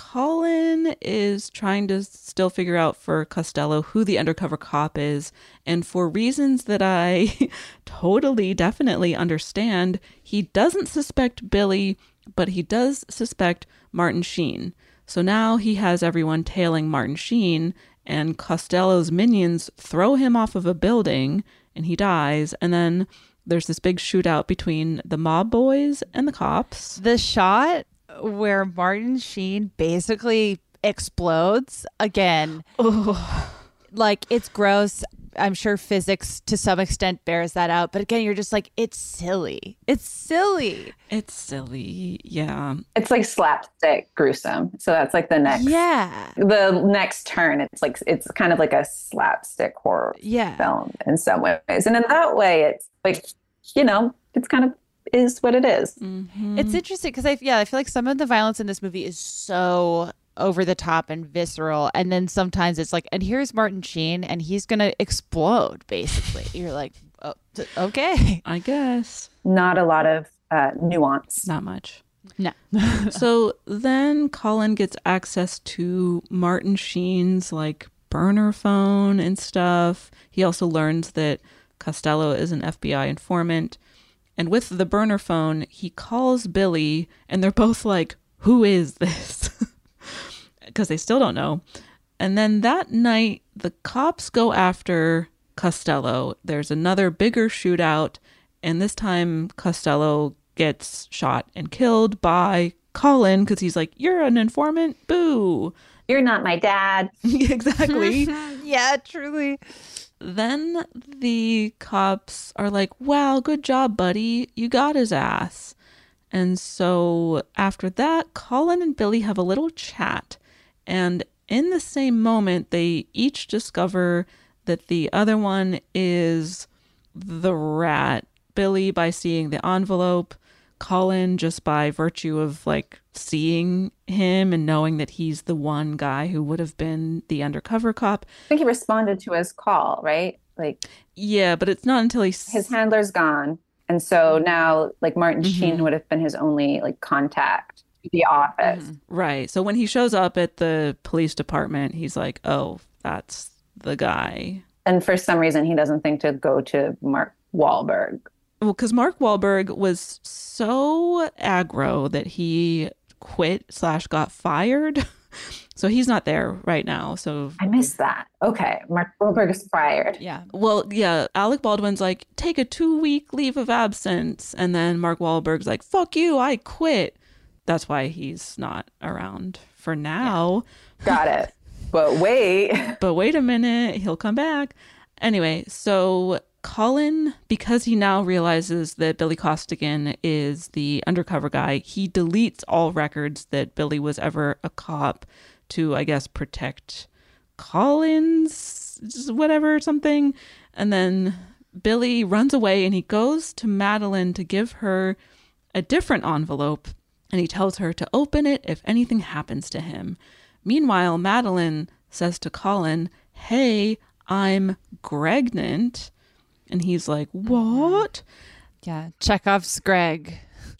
Colin is trying to still figure out for Costello who the undercover cop is. And for reasons that I totally, definitely understand, he doesn't suspect Billy, but he does suspect Martin Sheen. So now he has everyone tailing Martin Sheen, and Costello's minions throw him off of a building and he dies. And then there's this big shootout between the mob boys and the cops. The shot where Martin Sheen basically explodes again. Like, it's gross. I'm sure physics to some extent bears that out. But again, you're just like, it's silly. It's silly. It's silly. Yeah. It's like slapstick gruesome. So that's like the next. Yeah. The next turn. It's kind of like a slapstick horror film in some ways. And in that way, it's like, it's kind of is what it is. Mm-hmm. It's interesting because I feel like some of the violence in this movie is so over the top and visceral, and then sometimes it's like, and here's Martin Sheen and he's gonna explode basically. You're like, oh, okay, I guess. Not a lot of nuance. Not much. No. So then Colin gets access to Martin Sheen's like burner phone and stuff. He also learns that Costello is an FBI informant. And with the burner phone, he calls Billy, and they're both like, who is this? Because they still don't know. And then that night, the cops go after Costello. There's another bigger shootout, and this time Costello gets shot and killed by Colin because he's like, you're an informant? Boo. You're not my dad. Exactly. Yeah, truly. Then the cops are like, wow, good job, buddy. You got his ass. And so after that, Colin and Billy have a little chat. And in the same moment, they each discover that the other one is the rat. Billy by seeing the envelope, Colin just by virtue of like seeing him and knowing that he's the one guy who would have been the undercover cop. I think he responded to his call, right? Like, yeah, but it's not until his handler's gone. And so now like Martin Sheen would have been his only like contact to the office. Right. So when he shows up at the police department, he's like, oh, that's the guy. And for some reason, he doesn't think to go to Mark Wahlberg. Well, because Mark Wahlberg was so aggro that he quit / got fired. So he's not there right now. So I missed that. Okay. Mark Wahlberg is fired. Yeah. Well, yeah. Alec Baldwin's like, take a 2-week leave of absence. And then Mark Wahlberg's like, fuck you, I quit. That's why he's not around for now. Yeah. Got it. But wait a minute, he'll come back. Anyway, so Colin, because he now realizes that Billy Costigan is the undercover guy, he deletes all records that Billy was ever a cop to, I guess, protect Colin's something. And then Billy runs away and he goes to Madeline to give her a different envelope. And he tells her to open it if anything happens to him. Meanwhile, Madeline says to Colin, hey, I'm pregnant. And he's like, what? Yeah. Chekhov's Greg.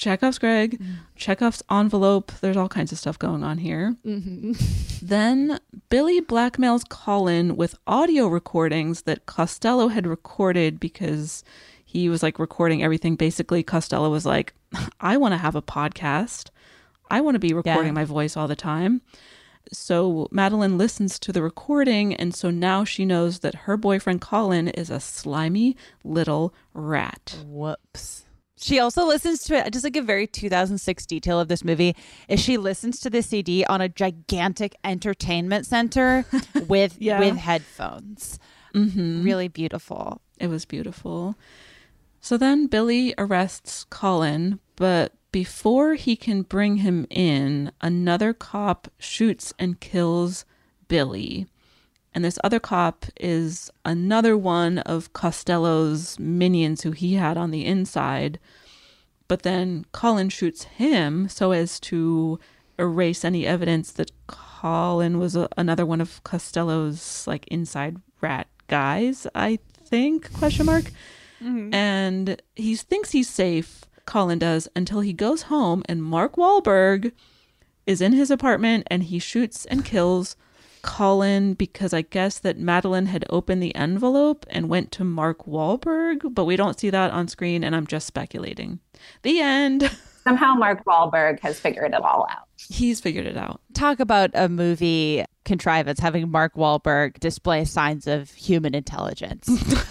Chekhov's envelope. There's all kinds of stuff going on here. Mm-hmm. Then Billy blackmails Colin with audio recordings that Costello had recorded because he was like recording everything. Basically, Costello was like, I want to have a podcast. I want to be recording my voice all the time. So Madeline listens to the recording, and so now she knows that her boyfriend Colin is a slimy little rat. Whoops. She also listens to it. Just like a very 2006 detail of this movie is she listens to the CD on a gigantic entertainment center with headphones. Mm-hmm. Really beautiful. It was beautiful. So then Billy arrests Colin, but before he can bring him in, another cop shoots and kills Billy. And this other cop is another one of Costello's minions who he had on the inside. But then Colin shoots him so as to erase any evidence that Colin was another one of Costello's like inside rat guys, I think, ? Mm-hmm. And he thinks he's safe, Colin does, until he goes home and Mark Wahlberg is in his apartment and he shoots and kills Colin because I guess that Madeline had opened the envelope and went to Mark Wahlberg, but we don't see that on screen and I'm just speculating. The end. Somehow Mark Wahlberg has figured it all out. He's figured it out. Talk about a movie contrivance having Mark Wahlberg display signs of human intelligence.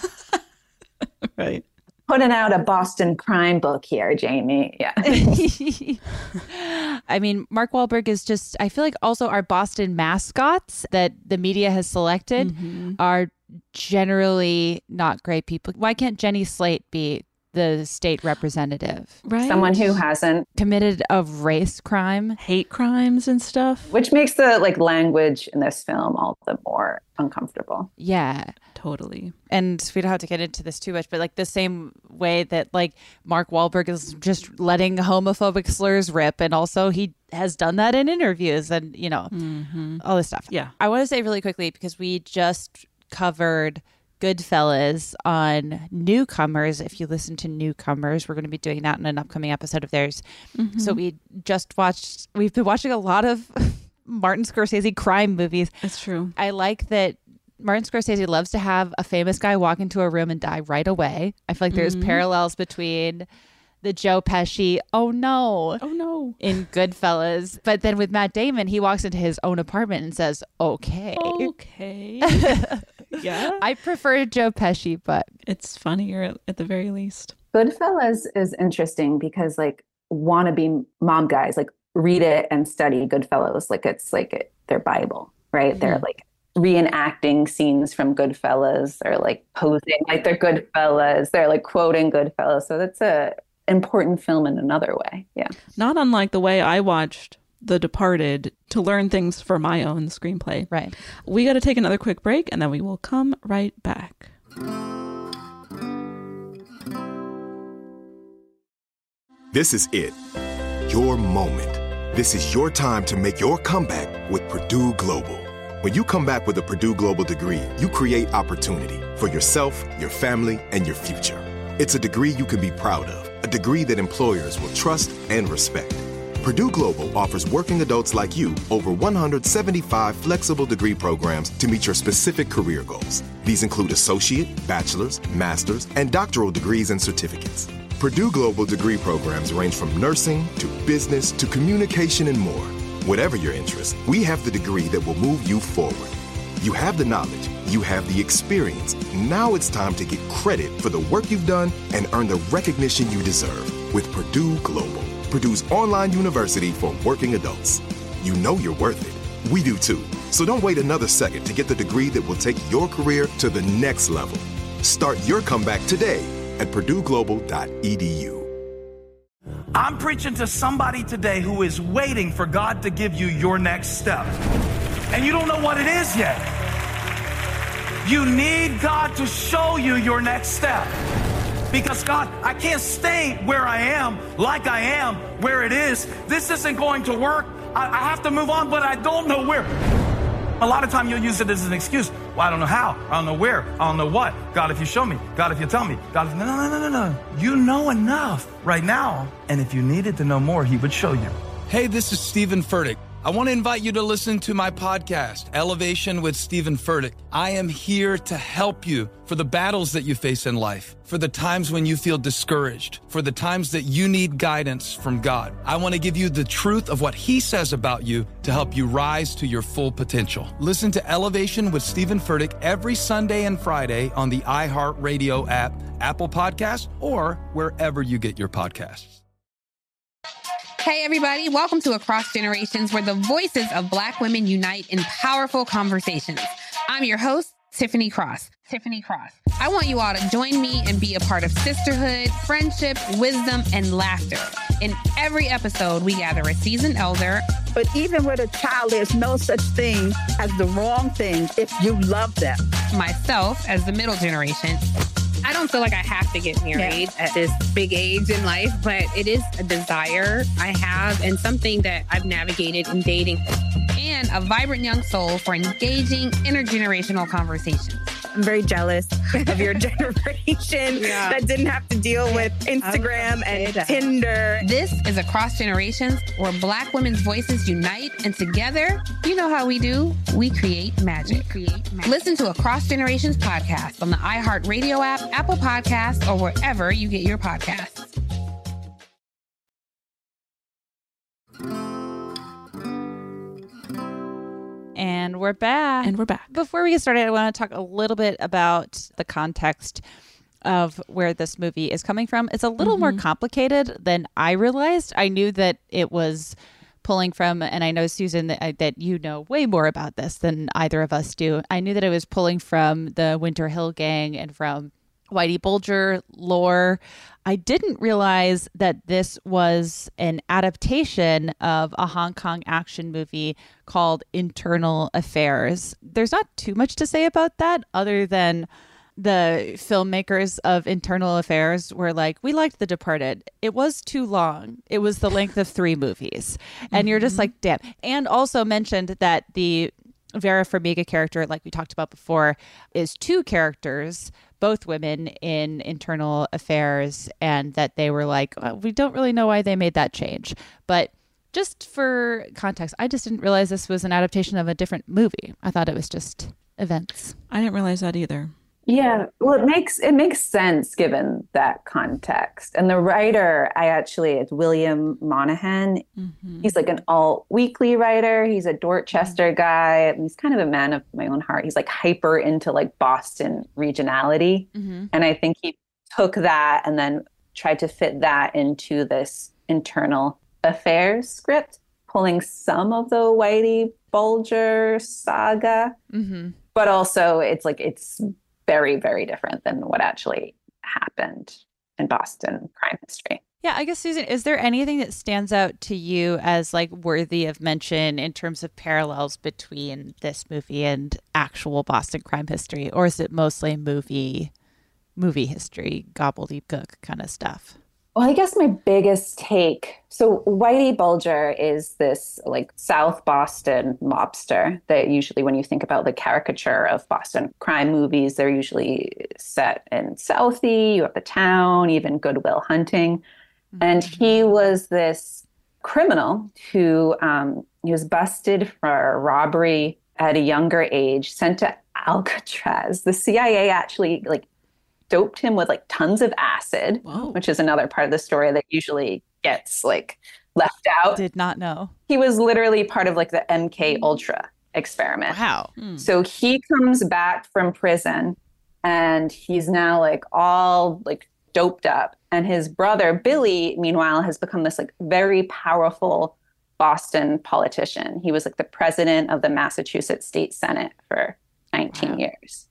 Right. Putting out a Boston crime book here, Jamie. Yeah. I mean, Mark Wahlberg is just, I feel like also our Boston mascots that the media has selected are generally not great people. Why can't Jenny Slate be the state representative? Right. Someone who hasn't committed a race crime, hate crimes and stuff. Which makes the like language in this film all the more uncomfortable. Yeah. Totally. And we don't have to get into this too much, but like the same way that like Mark Wahlberg is just letting homophobic slurs rip. And also he has done that in interviews and, you know, all this stuff. Yeah. I want to say really quickly, because we just covered Goodfellas on Newcomers. If you listen to Newcomers, we're going to be doing that in an upcoming episode of theirs. So we've been watching a lot of Martin Scorsese crime movies. That's true. I like that Martin Scorsese loves to have a famous guy walk into a room and die right away. I feel like there's parallels between the Joe Pesci, oh no, in Goodfellas. But then with Matt Damon, he walks into his own apartment and says, okay. Yeah. I prefer Joe Pesci, but it's funnier at the very least. Goodfellas is interesting because like wannabe mom guys like read it and study Goodfellas like it's like their Bible, right? They're like reenacting scenes from Goodfellas. They're like posing like they're Goodfellas. They're like quoting Goodfellas. So important film in another way. Yeah. Not unlike the way I watched The Departed to learn things for my own screenplay. Right. We got to take another quick break and then we will come right back. This is it. Your moment. This is your time to make your comeback with Purdue Global. When you come back with a Purdue Global degree, you create opportunity for yourself, your family, and your future. It's a degree you can be proud of, a degree that employers will trust and respect. Purdue Global offers working adults like you over 175 flexible degree programs to meet your specific career goals. These include associate, bachelor's, master's, and doctoral degrees and certificates. Purdue Global degree programs range from nursing to business to communication and more. Whatever your interest, we have the degree that will move you forward. You have the knowledge, you have the experience. Now it's time to get credit for the work you've done and earn the recognition you deserve with Purdue Global, Purdue's online university for working adults. You know you're worth it. We do too. So don't wait another second to get the degree that will take your career to the next level. Start your comeback today at purdueglobal.edu. I'm preaching to somebody today who is waiting for God to give you your next step. And you don't know what it is yet. You need God to show you your next step. Because God, I can't stay where I am, like I am, where it is. This isn't going to work. I have to move on, but I don't know where. A lot of time you'll use it as an excuse. Well, I don't know how. I don't know where. I don't know what. God, if you show me. God, if you tell me. God, if... No. You know enough right now. And if you needed to know more, he would show you. Hey, this is Stephen Furtick. I want to invite you to listen to my podcast, Elevation with Stephen Furtick. I am here to help you for the battles that you face in life, for the times when you feel discouraged, for the times that you need guidance from God. I want to give you the truth of what he says about you to help you rise to your full potential. Listen to Elevation with Stephen Furtick every Sunday and Friday on the iHeartRadio app, Apple Podcasts, or wherever you get your podcasts. Hey, everybody. Welcome to Across Generations, where the voices of Black women unite in powerful conversations. I'm your host, Tiffany Cross. I want you all to join me and be a part of sisterhood, friendship, wisdom, and laughter. In every episode, we gather a seasoned elder. But even with a child, there's no such thing as the wrong thing if you love them. Myself, as the middle generation. I don't feel like I have to get married at this big age in life, but it is a desire I have and something that I've navigated in dating. And a vibrant young soul for engaging intergenerational conversations. I'm very jealous of your generation that didn't have to deal with Instagram and Tinder. This is Across Generations, where Black women's voices unite, and together, you know how we do, we create magic. Listen to Across Generations podcast on the iHeartRadio app, Apple Podcasts, or wherever you get your podcasts. And we're back. Before we get started, I want to talk a little bit about the context of where this movie is coming from. It's a little more complicated than I realized. I knew that it was pulling from, and I know, Susan, that you know way more about this than either of us do. I knew that it was pulling from the Winter Hill Gang and from Whitey Bulger lore. I didn't realize that this was an adaptation of a Hong Kong action movie called Internal Affairs. There's not too much to say about that other than the filmmakers of Internal Affairs were like, we liked The Departed. It was too long. It was the length of 3 movies. And you're just like, damn. And also mentioned that the Vera Farmiga character, like we talked about before, is 2 characters, both women, in Internal Affairs, and that they were like, we don't really know why they made that change. But just for context, I just didn't realize this was an adaptation of a different movie. I thought it was just events. I didn't realize that either. Yeah, well, it makes sense given that context. And the writer, it's William Monahan. He's like an alt-weekly writer. He's a Dorchester guy. He's kind of a man of my own heart. He's like hyper into like Boston regionality. And I think he took that and then tried to fit that into this Internal Affairs script, pulling some of the Whitey Bulger saga. But also it's very, very different than what actually happened in Boston crime history. Yeah, I guess, Susan, is there anything that stands out to you as like worthy of mention in terms of parallels between this movie and actual Boston crime history? Or is it mostly movie history, gobbledygook kind of stuff? Well, I guess my biggest take, so Whitey Bulger is this like South Boston mobster that usually when you think about the caricature of Boston crime movies, they're usually set in Southie, you have the town, even Good Will Hunting. And he was this criminal who he was busted for robbery at a younger age, sent to Alcatraz. The CIA actually like doped him with like tons of acid, which is another part of the story that usually gets like left out. Did not know. He was literally part of like the MK Ultra experiment. Wow. So he comes back from prison and he's now like all like doped up. And his brother, Billy, meanwhile, has become this like very powerful Boston politician. He was like the president of the Massachusetts State Senate for 19 years.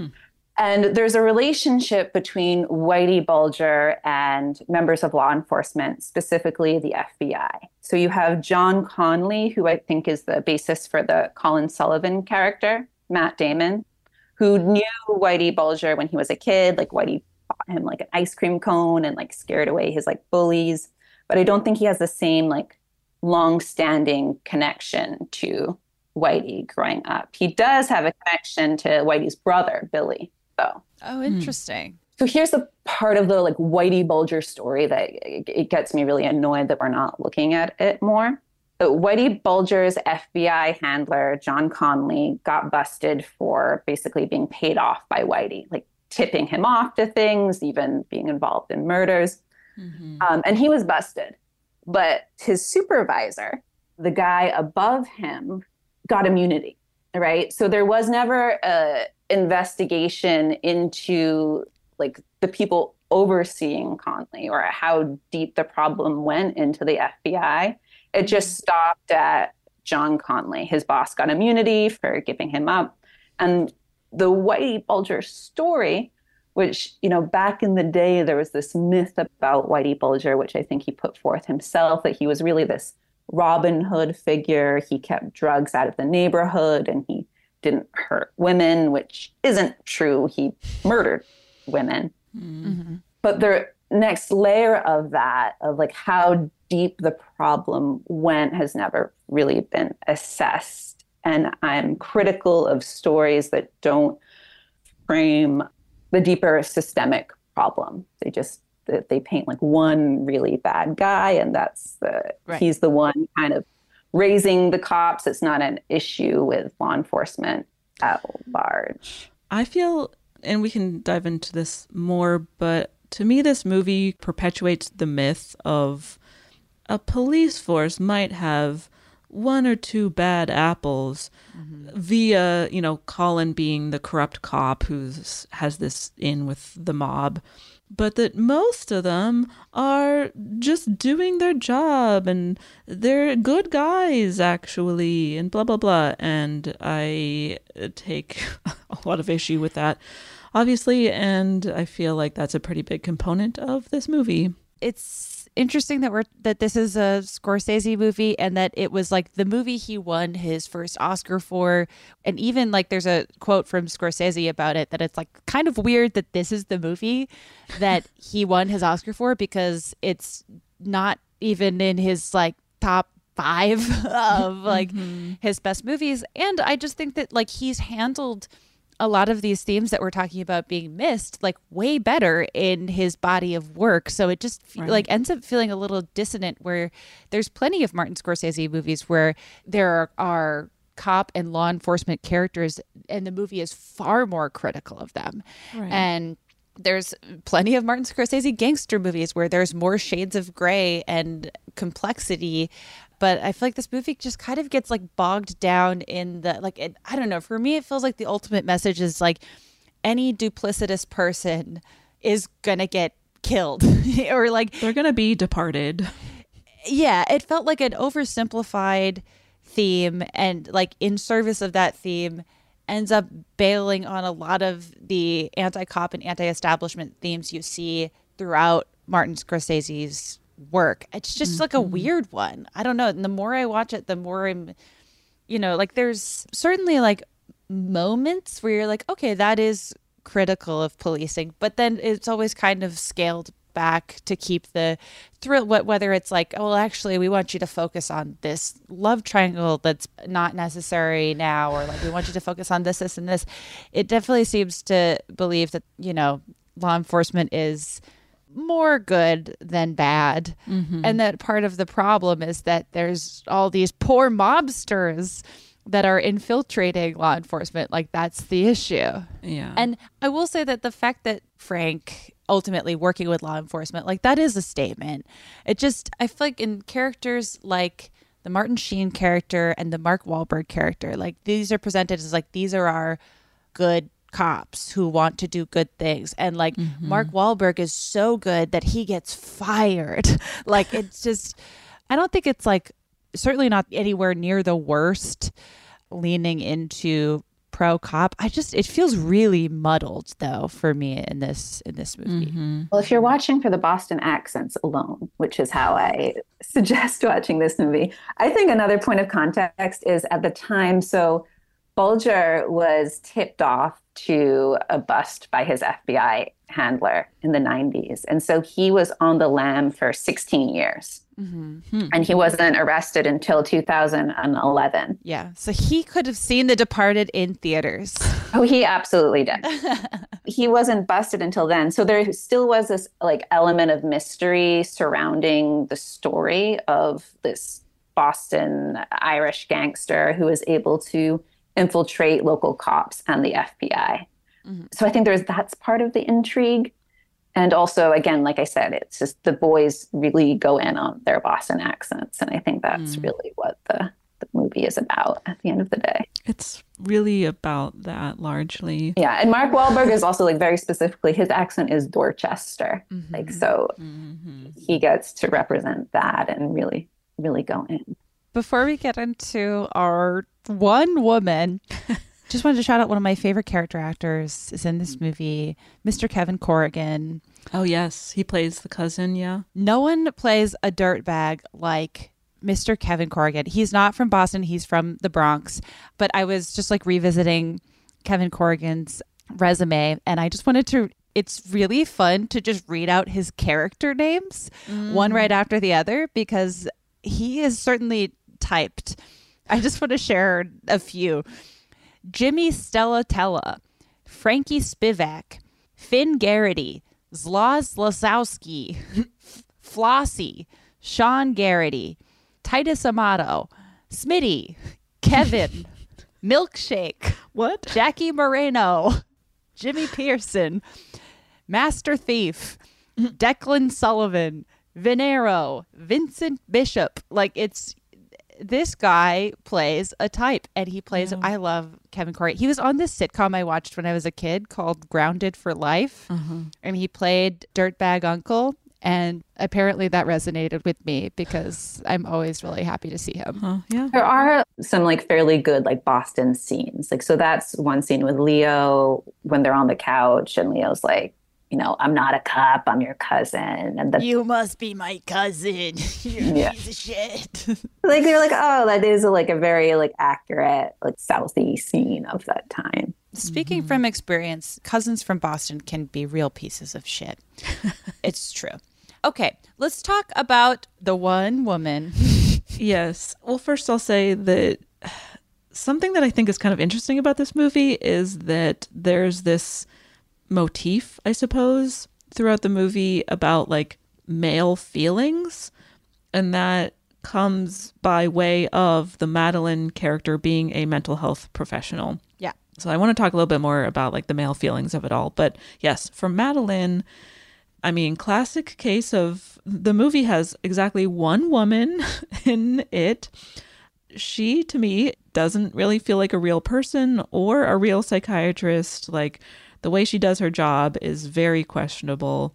And there's a relationship between Whitey Bulger and members of law enforcement, specifically the FBI. So you have John Conley, who I think is the basis for the Colin Sullivan character, Matt Damon, who knew Whitey Bulger when he was a kid. Like Whitey bought him like an ice cream cone and like scared away his like bullies. But I don't think he has the same like long-standing connection to Whitey growing up. He does have a connection to Whitey's brother, Billy, though. Oh, interesting. So here's the part of the like Whitey Bulger story that it gets me really annoyed that we're not looking at it more. So Whitey Bulger's FBI handler, John Conley, got busted for basically being paid off by Whitey, like tipping him off to things, even being involved in murders. And he was busted. But his supervisor, the guy above him, got immunity, right? So there was never a investigation into like the people overseeing Conley or how deep the problem went into the FBI. It just stopped at John Conley. His boss got immunity for giving him up. And the Whitey Bulger story, which, you know, back in the day, there was this myth about Whitey Bulger, which I think he put forth himself, that he was really this Robin Hood figure. He kept drugs out of the neighborhood and he didn't hurt women, which isn't true. He murdered women. But the next layer of that, of like how deep the problem went, has never really been assessed. And I'm critical of stories that don't frame the deeper systemic problem. They paint like one really bad guy, and that's he's the one kind of raising the cops. It's not an issue with law enforcement at large. I feel, and we can dive into this more, but to me, this movie perpetuates the myth of a police force might have one or two bad apples via, you know, Colin being the corrupt cop who has this in with the mob, but that most of them are just doing their job and they're good guys, actually, and blah, blah, blah. And I take a lot of issue with that, obviously, and I feel like that's a pretty big component of this movie. It's interesting that this is a Scorsese movie and that it was like the movie he won his first Oscar for. And even like there's a quote from Scorsese about it that it's like kind of weird that this is the movie that he won his Oscar for, because it's not even in his like top 5 of like his best movies. And I just think that like he's handled a lot of these themes that we're talking about being missed like way better in his body of work. So it just like ends up feeling a little dissonant, where there's plenty of Martin Scorsese movies where there are cop and law enforcement characters and the movie is far more critical of them. And there's plenty of Martin Scorsese gangster movies where there's more shades of gray and complexity. But I feel like this movie just kind of gets like bogged down in the like, I don't know. For me, it feels like the ultimate message is like any duplicitous person is going to get killed or like they're going to be departed. Yeah, it felt like an oversimplified theme, and like in service of that theme ends up bailing on a lot of the anti-cop and anti-establishment themes you see throughout Martin Scorsese's work. It's just like a weird one. I don't know. And the more I watch it, the more I'm, like there's certainly like moments where you're like, okay, that is critical of policing, but then it's always kind of scaled back to keep the thrill, whether it's like, oh, well, actually we want you to focus on this love triangle that's not necessary now, or like we want you to focus on this and this. It definitely seems to believe that law enforcement is more good than bad, and that part of the problem is that there's all these poor mobsters that are infiltrating law enforcement. Like, that's the issue. Yeah. And I will say that the fact that Frank ultimately working with law enforcement, like, that is a statement. It just, I feel like in characters like the Martin Sheen character and the Mark Wahlberg character, like, these are presented as like, these are our good cops who want to do good things. And like Mark Wahlberg is so good that he gets fired. Like, it's just, I don't think it's like, certainly not anywhere near the worst leaning into pro cop. It feels really muddled though for me in this movie. Well, if you're watching for the Boston accents alone, which is how I suggest watching this movie, I think another point of context is at the time, so Bulger was tipped off to a bust by his FBI handler in the 90s. And so he was on the lam for 16 years. And he wasn't arrested until 2011. Yeah. So he could have seen The Departed in theaters. Oh, he absolutely did. He wasn't busted until then. So there still was this like element of mystery surrounding the story of this Boston Irish gangster who was able to infiltrate local cops and the FBI. So I think that's part of the intrigue. And also, again, like I said, it's just the boys really go in on their Boston accents. And I think that's really what the movie is about at the end of the day. It's really about that largely. Yeah. And Mark Wahlberg is also like very specifically, his accent is Dorchester. Like, so he gets to represent that and really, really go in. Before we get into our one woman, just wanted to shout out one of my favorite character actors is in this movie, Mr. Kevin Corrigan. Oh, yes. He plays the cousin, yeah. No one plays a dirtbag like Mr. Kevin Corrigan. He's not from Boston. He's from the Bronx. But I was just like revisiting Kevin Corrigan's resume, and I just wanted to, it's really fun to just read out his character names, one right after the other, because he is certainly typed. I just want to share a few. Jimmy Stellatella, Frankie Spivak, Finn Garrity, Zlaz Lasowski, Flossie, Sean Garrity, Titus Amato, Smitty, Kevin, Milkshake, Jackie Moreno, Jimmy Pearson, Master Thief, Declan Sullivan, Venero, Vincent Bishop. Like, it's, this guy plays a type, and he plays, I love Kevin Corrigan. He was on this sitcom I watched when I was a kid called Grounded for Life, and he played Dirtbag Uncle, and apparently that resonated with me because I'm always really happy to see him. Yeah. There are some like fairly good like Boston scenes. Like, so that's one scene with Leo when they're on the couch and Leo's like, I'm not a cop, I'm your cousin. And you must be my cousin. You're a piece of shit. Like, they're like, oh, that is like a very like accurate, like Southie scene of that time. Speaking from experience, cousins from Boston can be real pieces of shit. It's true. Okay, let's talk about the one woman. Yes. Well, first I'll say that something that I think is kind of interesting about this movie is that there's this motif, I suppose, throughout the movie about like male feelings, and that comes by way of the Madeline character being a mental health professional. Yeah. So I want to talk a little bit more about like the male feelings of it all. But yes, for Madeline, I mean, classic case of the movie has exactly one woman in it. She, to me, doesn't really feel like a real person or a real psychiatrist. Like, the way she does her job is very questionable.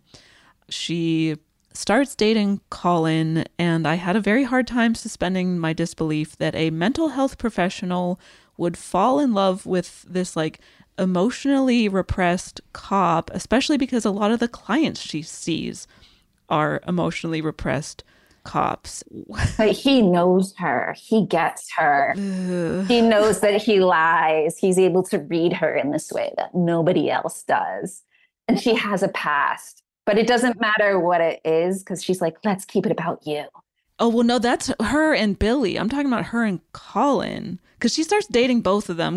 She starts dating Colin, and I had a very hard time suspending my disbelief that a mental health professional would fall in love with this like emotionally repressed cop, especially because a lot of the clients she sees are emotionally repressed cops. But he knows her. He gets her. He knows that he lies. He's able to read her in this way that nobody else does. And she has a past, but it doesn't matter what it is because she's like, let's keep it about you. Oh, well, no, that's her and Billy. I'm talking about her and Colin because she starts dating both of them, ?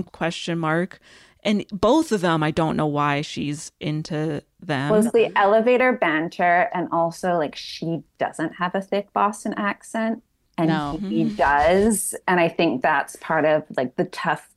And both of them, I don't know why she's into them. Well, it's the elevator banter. And also, like, she doesn't have a thick Boston accent. And he does. And I think that's part of, like, the tough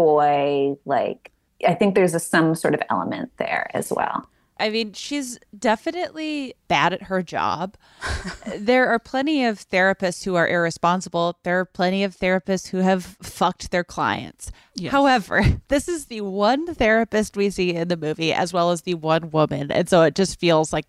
boy. Like, I think there's some sort of element there as well. I mean, she's definitely bad at her job. There are plenty of therapists who are irresponsible. There are plenty of therapists who have fucked their clients. Yes. However, this is the one therapist we see in the movie as well as the one woman. And so it just feels like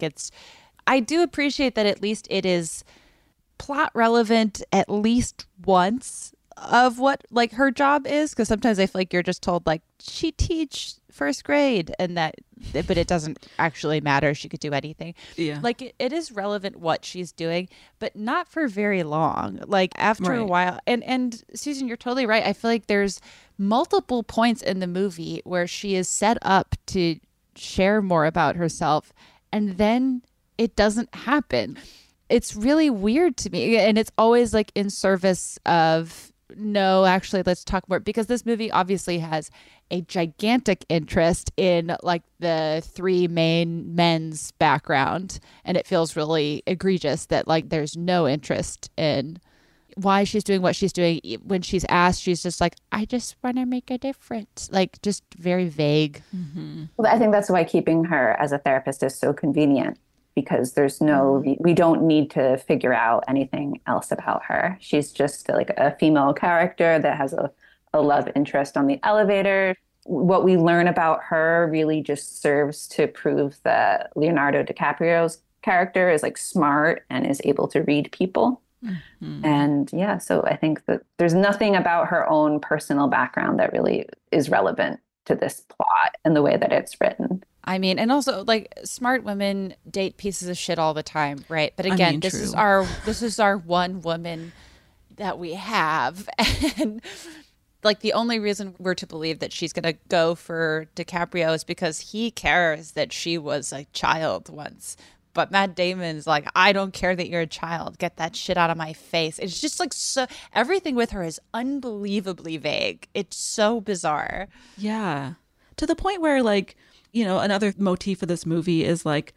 I do appreciate that at least it is plot relevant at least once of what like her job is, because sometimes I feel like you're just told like she teach first grade and that, but it doesn't actually matter. She could do anything. Yeah, like it is relevant what she's doing, but not for very long. Like after a while, and Susan, you're totally right. I feel like there's multiple points in the movie where she is set up to share more about herself, and then it doesn't happen. It's really weird to me, and it's always like in service of, no, actually, let's talk more, because this movie obviously has a gigantic interest in like the three main men's background, and it feels really egregious that like there's no interest in why she's doing what she's doing. When she's asked, she's just like, I just want to make a difference, like just very vague. Mm-hmm. Well, I think that's why keeping her as a therapist is so convenient, because there's we don't need to figure out anything else about her. She's just like a female character that has a love interest on the elevator. What we learn about her really just serves to prove that Leonardo DiCaprio's character is like smart and is able to read people. Mm-hmm. And yeah, so I think that there's nothing about her own personal background that really is relevant to this plot and the way that it's written. I mean, and also like smart women date pieces of shit all the time, right? But again, this is our one woman that we have, and like the only reason we're to believe that she's going to go for DiCaprio is because he cares that she was a child once. But Matt Damon's like, I don't care that you're a child. Get that shit out of my face. It's just like so. Everything with her is unbelievably vague. It's so bizarre. Yeah, to the point where like, you know, another motif of this movie is like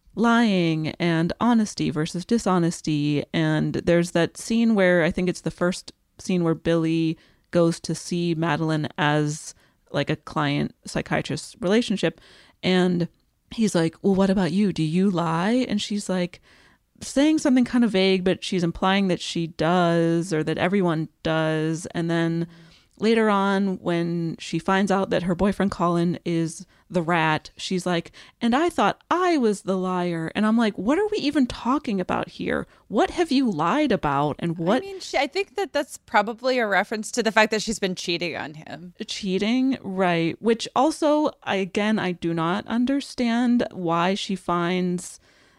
lying and honesty versus dishonesty. And there's that scene where I think it's the first scene where Billy goes to see Madeline as like a client psychiatrist relationship. And he's like, well, what about you? Do you lie? And she's like saying something kind of vague, but she's implying that she does or that everyone does. And then later on, when she finds out that her boyfriend Colin is the rat, she's like, and I thought I was the liar. And I'm like, what are we even talking about here? What have you lied about? And what? I mean, I think that's probably a reference to the fact that she's been cheating on him. Cheating, right. Which also, I do not understand why she finds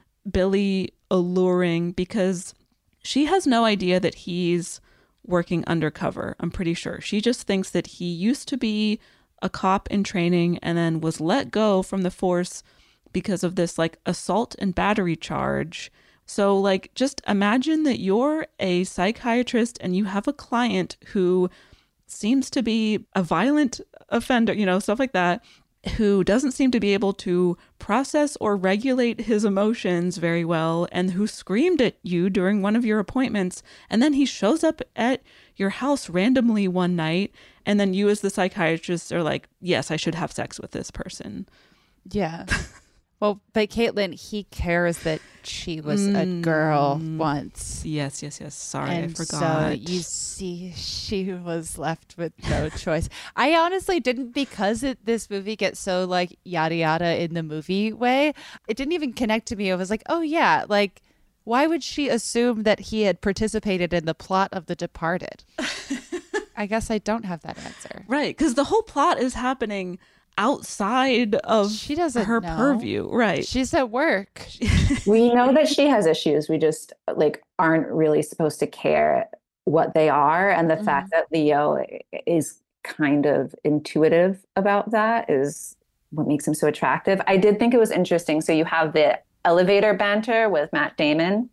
Billy alluring, because she has no idea that he's working undercover. I'm pretty sure. She just thinks that he used to be a cop in training and then was let go from the force because of this like assault and battery charge. So like just imagine that you're a psychiatrist and you have a client who seems to be a violent offender, you know, stuff like that, who doesn't seem to be able to process or regulate his emotions very well, and who screamed at you during one of your appointments. And then he shows up at your house randomly one night, and then you as the psychiatrist are like, yes, I should have sex with this person. Yeah. Well, but Caitlin, he cares that she was a girl once. Yes. Sorry, and I forgot. So you see, she was left with no choice. I honestly didn't, because this movie gets so like yada yada in the movie way. It didn't even connect to me. I was like, oh yeah, like why would she assume that he had participated in the plot of The Departed? I guess I don't have that answer. Right, because the whole plot is happening outside of she doesn't her know. purview. Right. She's at work. We know that she has issues. We just like aren't really supposed to care what they are. And the fact that Leo is kind of intuitive about that is what makes him so attractive. I did think it was interesting. So you have the elevator banter with Matt Damon,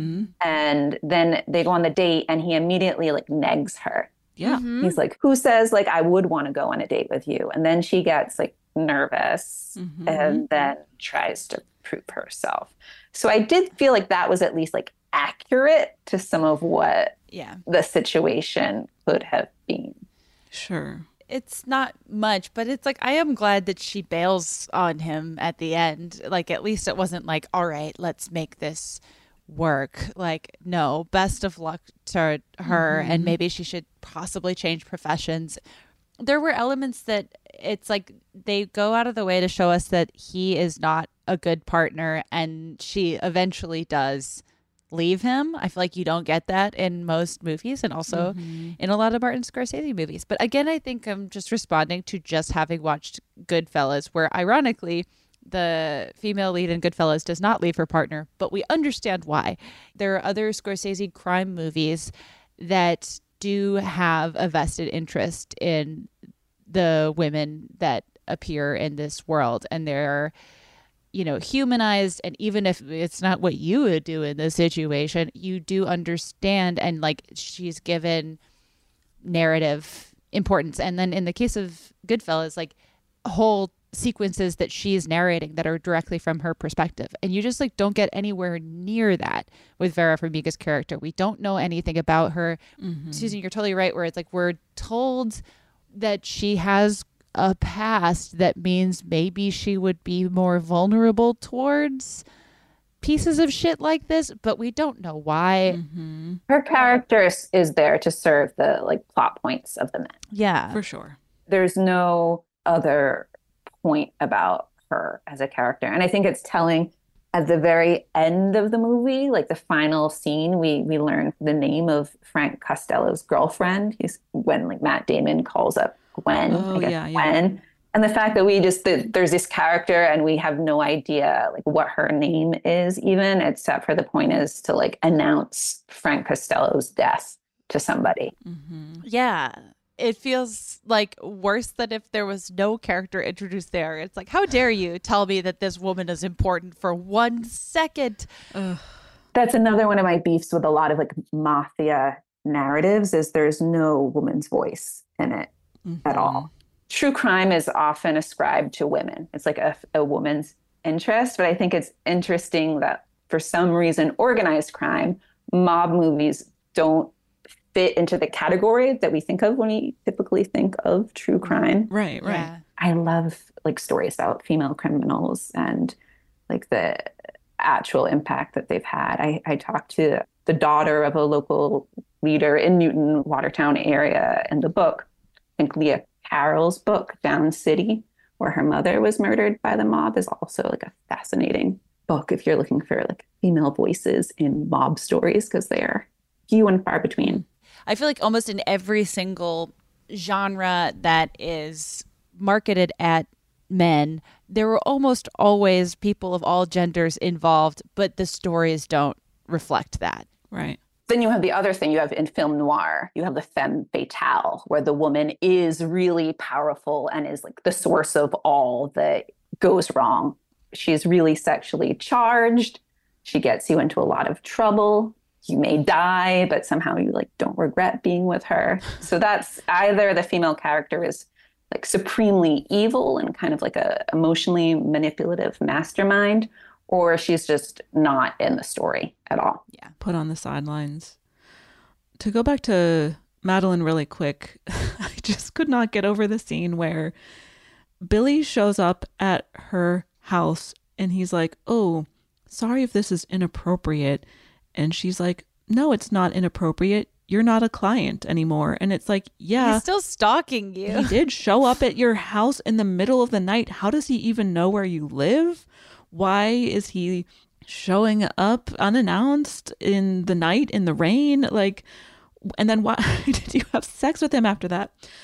and then they go on the date and he immediately like negs her. Yeah. He's like, who says like I would want to go on a date with you? And then she gets like nervous and then tries to prove herself. So I did feel like that was at least like accurate to some of what the situation could have been. Sure. It's not much, but it's like, I am glad that she bails on him at the end. Like, at least it wasn't like, all right, let's make this work. Like, no, best of luck to her. And maybe she should possibly change professions. There were elements that it's like they go out of the way to show us that he is not a good partner, and she eventually does leave him. I feel like you don't get that in most movies, and also in a lot of Martin Scorsese movies. But again, I think I'm just responding to just having watched Goodfellas, where ironically the female lead in Goodfellas does not leave her partner, but we understand why. There are other Scorsese crime movies that do have a vested interest in the women that appear in this world, and they're, you know, humanized. And even if it's not what you would do in this situation, you do understand, and like she's given narrative importance. And then in the case of Goodfellas, like whole sequences that she's narrating that are directly from her perspective, and you just like don't get anywhere near that with Vera Farmiga's character. We don't know anything about her. Susan, you're totally right, where it's like we're told that she has a past that means maybe she would be more vulnerable towards pieces of shit like this, but we don't know why. Her character is there to serve the like plot points of the men. Yeah, for sure. There's no other point about her as a character. And I think it's telling at the very end of the movie, like the final scene, we learn the name of Frank Costello's girlfriend. He's when like Matt Damon calls up Gwen. Gwen. And the fact that there's this character and we have no idea like what her name is even, except for the point is to like announce Frank Costello's death to somebody. Yeah. It feels like worse than if there was no character introduced there. It's like, how dare you tell me that this woman is important for 1 second? That's another one of my beefs with a lot of like mafia narratives is there's no woman's voice in it at all. True crime is often ascribed to women. It's like a woman's interest, but I think it's interesting that for some reason, organized crime, mob movies don't fit into the category that we think of when we typically think of true crime. Right. Yeah. I love like stories about female criminals and like the actual impact that they've had. I talked to the daughter of a local leader in Newton, Watertown area in the book. I think Leah Carroll's book, Down City, where her mother was murdered by the mob, is also like a fascinating book if you're looking for like female voices in mob stories, because they are few and far between. I feel like almost in every single genre that is marketed at men, there were almost always people of all genders involved, but the stories don't reflect that. Right. Then you have the other thing you have in film noir, you have the femme fatale, where the woman is really powerful and is like the source of all that goes wrong. She's really sexually charged. She gets you into a lot of trouble. You may die, but somehow you like don't regret being with her. So that's either the female character is like supremely evil and kind of like a emotionally manipulative mastermind, or she's just not in the story at all. Yeah. Put on the sidelines. To go back to Madeline really quick, I just could not get over the scene where Billy shows up at her house and he's like, "Oh, sorry if this is inappropriate." And she's like, "No, it's not inappropriate. You're not a client anymore." And it's like, yeah. He's still stalking you. He did show up at your house in the middle of the night. How does he even know where you live? Why is he showing up unannounced in the night, in the rain? Like, and then why did you have sex with him after that?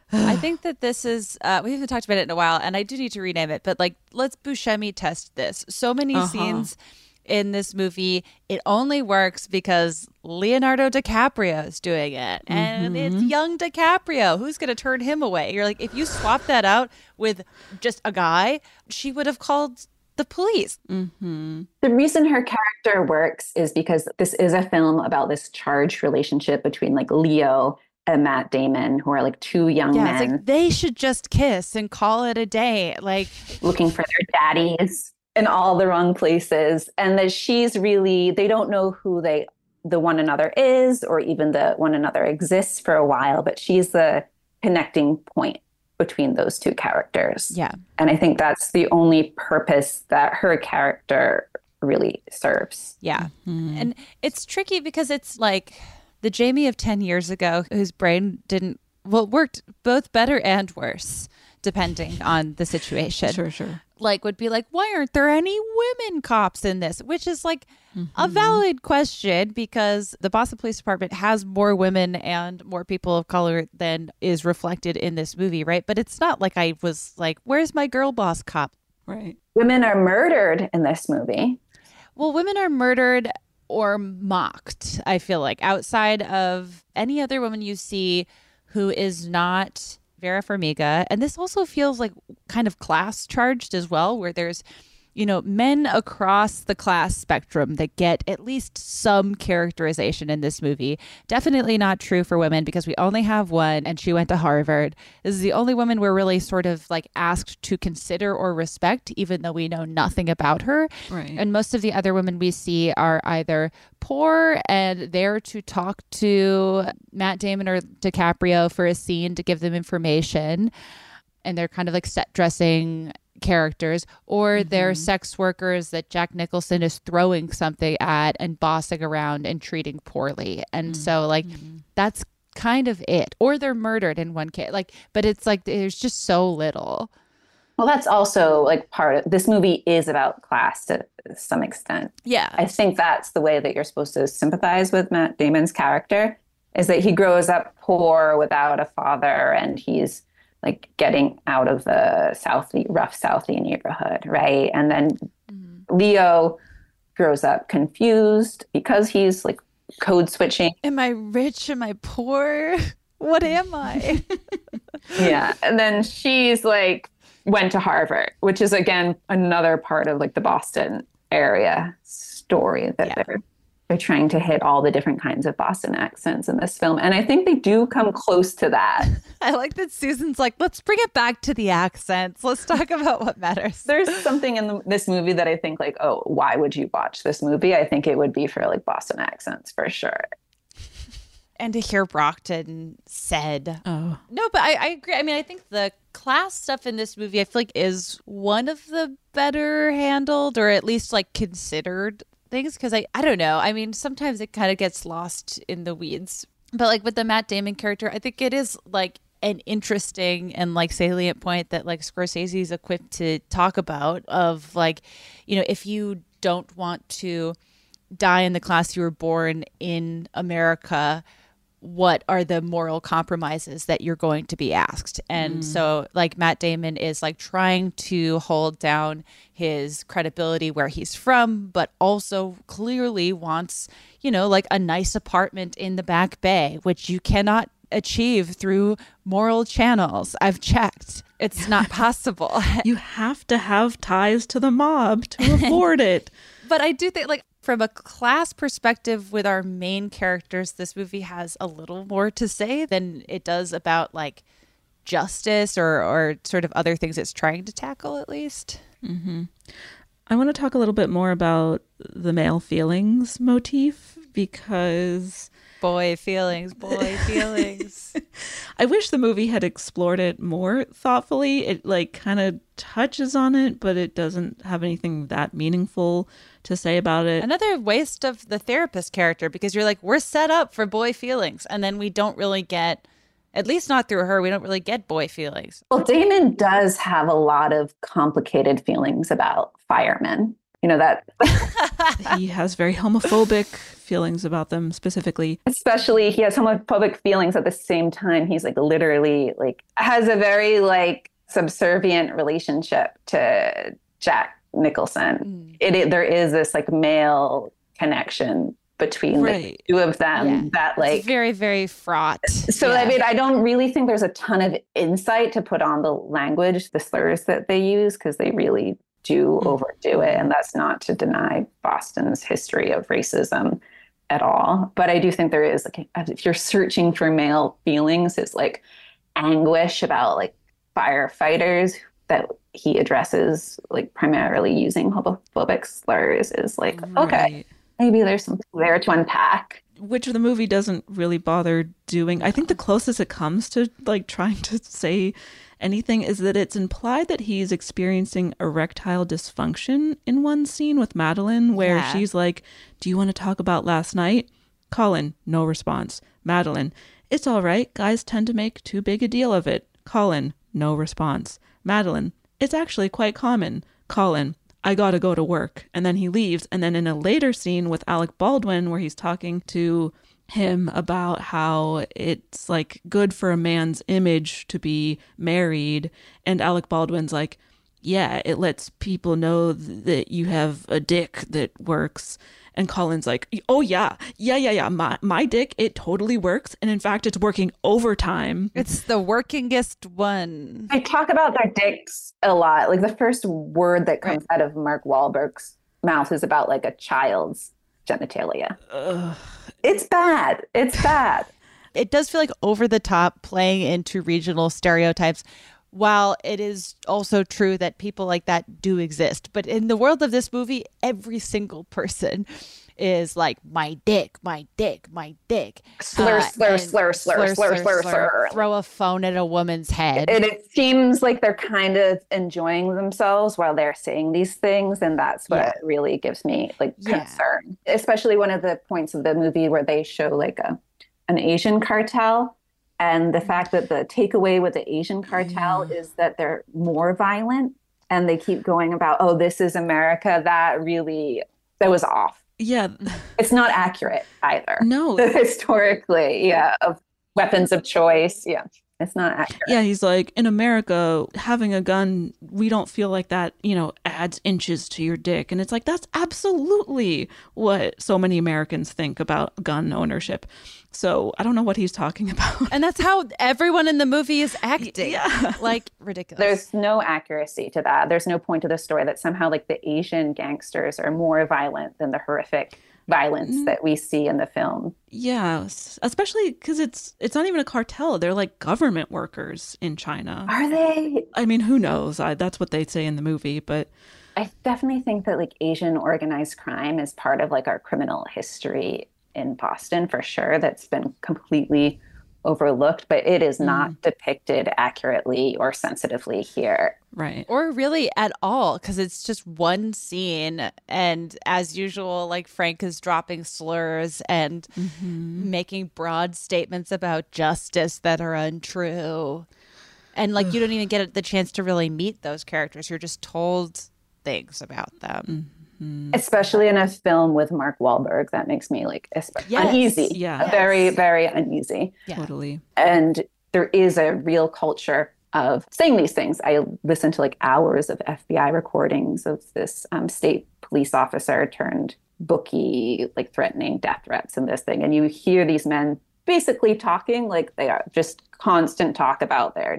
I think that this is, we haven't talked about it in a while, and I do need to rename it, but like, let's Buscemi test this. So many scenes in this movie, it only works because Leonardo DiCaprio is doing it. And it's young DiCaprio. Who's going to turn him away? You're like, if you swap that out with just a guy, she would have called the police. The reason her character works is because this is a film about this charged relationship between like Leo and Matt Damon, who are like two young men. It's like they should just kiss and call it a day. Like looking for their daddies in all the wrong places. And that she's really, they don't know who the one another is, or even the one another exists for a while, but she's the connecting point between those two characters. Yeah. And I think that's the only purpose that her character really serves. Yeah. And it's tricky because it's like the Jamie of 10 years ago, whose brain worked both better and worse, depending on the situation. Sure. Like, would be like, why aren't there any women cops in this? Which is like a valid question, because the Boston Police Department has more women and more people of color than is reflected in this movie, right? But it's not like I was like, where's my girl boss cop? Right. Women are murdered in this movie. Well, women are murdered or mocked, I feel like, outside of any other woman you see who is not Vera Farmiga. And this also feels like kind of class charged as well, where there's, you know, men across the class spectrum that get at least some characterization in this movie. Definitely not true for women, because we only have one and she went to Harvard. This is the only woman we're really sort of like asked to consider or respect, even though we know nothing about her. Right. And most of the other women we see are either poor and there to talk to Matt Damon or DiCaprio for a scene to give them information. And they're kind of like set dressing characters, or they're sex workers that Jack Nicholson is throwing something at and bossing around and treating poorly. And so like that's kind of it. Or they're murdered in one case. Like, but it's like there's just so little. Well, that's also like part of this movie is about class to some extent. Yeah. I think that's the way that you're supposed to sympathize with Matt Damon's character, is that he grows up poor without a father, and he's like getting out of the rough Southie neighborhood, right? And then Leo grows up confused because he's like code switching. Am I rich? Am I poor? What am I? Yeah. And then she's like went to Harvard, which is again another part of like the Boston area story that they're trying to hit all the different kinds of Boston accents in this film. And I think they do come close to that. I like that Susan's like, let's bring it back to the accents. Let's talk about what matters. There's something in this movie that I think like, oh, why would you watch this movie? I think it would be for like Boston accents for sure. And to hear Brockton said. Oh. No, but I agree. I mean, I think the class stuff in this movie, I feel like is one of the better handled, or at least like considered things, because I don't know. I mean, sometimes it kind of gets lost in the weeds. But like with the Matt Damon character, I think it is like an interesting and like salient point that like Scorsese is equipped to talk about, of like, you know, if you don't want to die in the class you were born in America, what are the moral compromises that you're going to be asked? And so like Matt Damon is like trying to hold down his credibility where he's from, but also clearly wants, you know, like a nice apartment in the Back Bay, which you cannot achieve through moral channels. I've checked. It's not possible. You have to have ties to the mob to afford it. But I do think like from a class perspective with our main characters, this movie has a little more to say than it does about like justice or sort of other things it's trying to tackle, at least. I want to talk a little bit more about the male feelings motif, because boy feelings. I wish the movie had explored it more thoughtfully. It like kind of touches on it, but it doesn't have anything that meaningful to say about it. Another waste of the therapist character, because you're like, we're set up for boy feelings, and then we don't really get, at least not through her, we don't really get boy feelings. Well, Damon does have a lot of complicated feelings about firemen. that he has very homophobic feelings about them specifically. Especially he has homophobic feelings at the same time. He's like literally like has a very like subservient relationship to Jack Nicholson. There is this like male connection between the two of them that like it's very, very fraught. So I mean, I don't really think there's a ton of insight to put on the language, the slurs that they use, because they really do overdo it. And that's not to deny Boston's history of racism at all. But I do think there is, like, if you're searching for male feelings, it's like anguish about like firefighters that he addresses like primarily using homophobic slurs is like, okay, maybe there's something there to unpack. Which the movie doesn't really bother doing. I think the closest it comes to like trying to say anything is that it's implied that he's experiencing erectile dysfunction in one scene with Madeline, where she's like, do you want to talk about last night? Colin, no response. Madeline, it's all right. Guys tend to make too big a deal of it. Colin, no response. Madeline, it's actually quite common. Colin, I gotta go to work. And then he leaves. And then in a later scene with Alec Baldwin, where he's talking to him about how it's like good for a man's image to be married, and Alec Baldwin's like, yeah, it lets people know that you have a dick that works. And Colin's like, oh yeah, my dick, it totally works, and in fact it's working overtime. It's the workingest one. I talk about their dicks a lot. Like the first word that comes out of Mark Wahlberg's mouth is about like a child's genitalia. It's bad. It's bad. It does feel like over the top, playing into regional stereotypes, while it is also true that people like that do exist. But in the world of this movie, every single person is like, my dick, my dick, my dick. Slur. Throw a phone at a woman's head. And it seems like they're kind of enjoying themselves while they're saying these things. And that's what really gives me like concern. Especially one of the points of the movie where they show like an Asian cartel. And the fact that the takeaway with the Asian cartel is that they're more violent, and they keep going about, oh, this is America. That was off. Yeah. It's not accurate either. No. Historically, of weapons of choice. Yeah. It's not accurate. Yeah, he's like, in America, having a gun, we don't feel like that, adds inches to your dick. And it's like, that's absolutely what so many Americans think about gun ownership. So I don't know what he's talking about. And that's how everyone in the movie is acting. Yeah. Like, ridiculous. There's no accuracy to that. There's no point to the story that somehow like the Asian gangsters are more violent than the horrific violence that we see in the film. Yeah, especially because it's not even a cartel. They're like government workers in China. Are they? I mean, who knows? That's what they say in the movie, but I definitely think that like Asian organized crime is part of like our criminal history in Boston for sure. That's been completely overlooked, but it is not depicted accurately or sensitively here. Right. Or really at all, because it's just one scene, and as usual, like Frank is dropping slurs and making broad statements about justice that are untrue. And like you don't even get the chance to really meet those characters. You're just told things about them. Especially in a film with Mark Wahlberg, that makes me like uneasy. Yeah. Very, very uneasy. Yeah. Totally. And there is a real culture of saying these things. I listened to like hours of FBI recordings of this state police officer turned bookie, like threatening death threats and this thing. And you hear these men basically talking like they are just constant talk about their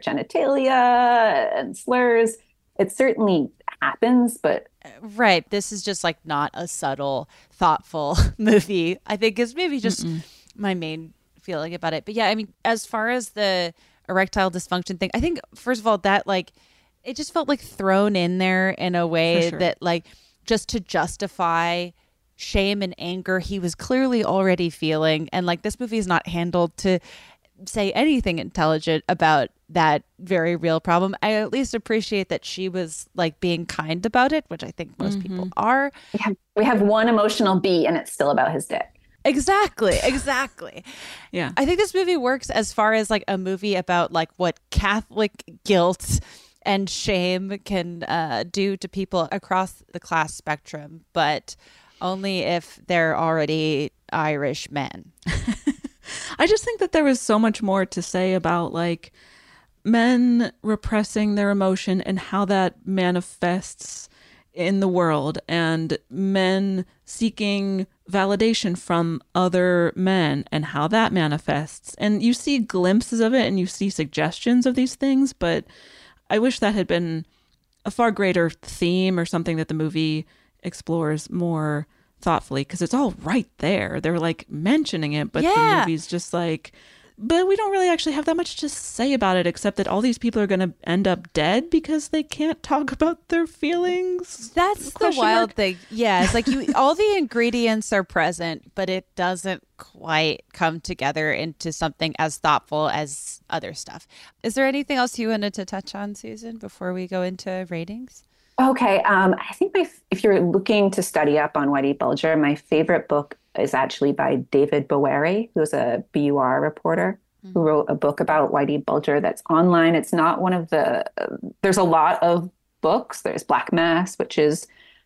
genitalia and slurs. It certainly happens, but right. This is just like not a subtle, thoughtful movie, I think is maybe just my main feeling about it. But yeah, I mean, as far as the erectile dysfunction thing, I think first of all that like it just felt like thrown in there in a way that like just to justify shame and anger he was clearly already feeling. And like this movie is not handled to say anything intelligent about that very real problem. I at least appreciate that she was like being kind about it, which I think most people are. We have one emotional beat and it's still about his dick. Exactly. Yeah. I think this movie works as far as like a movie about like what Catholic guilt and shame can do to people across the class spectrum, but only if they're already Irish men. I just think that there was so much more to say about like men repressing their emotion and how that manifests in the world, and men seeking validation from other men and how that manifests. And you see glimpses of it and you see suggestions of these things, but I wish that had been a far greater theme or something that the movie explores more thoughtfully, because it's all right there. They're like mentioning it, but the movie's just like, but we don't really actually have that much to say about it, except that all these people are going to end up dead because they can't talk about their feelings. That's the wild thing. Yeah, it's like all the ingredients are present, but it doesn't quite come together into something as thoughtful as other stuff. Is there anything else you wanted to touch on, Susan, before we go into ratings? Okay. I think if you're looking to study up on Whitey Bulger, my favorite book is actually by David Bowery, who's a BUR reporter who wrote a book about Whitey Bulger that's online. It's not one of there's a lot of books. There's Black Mass, which is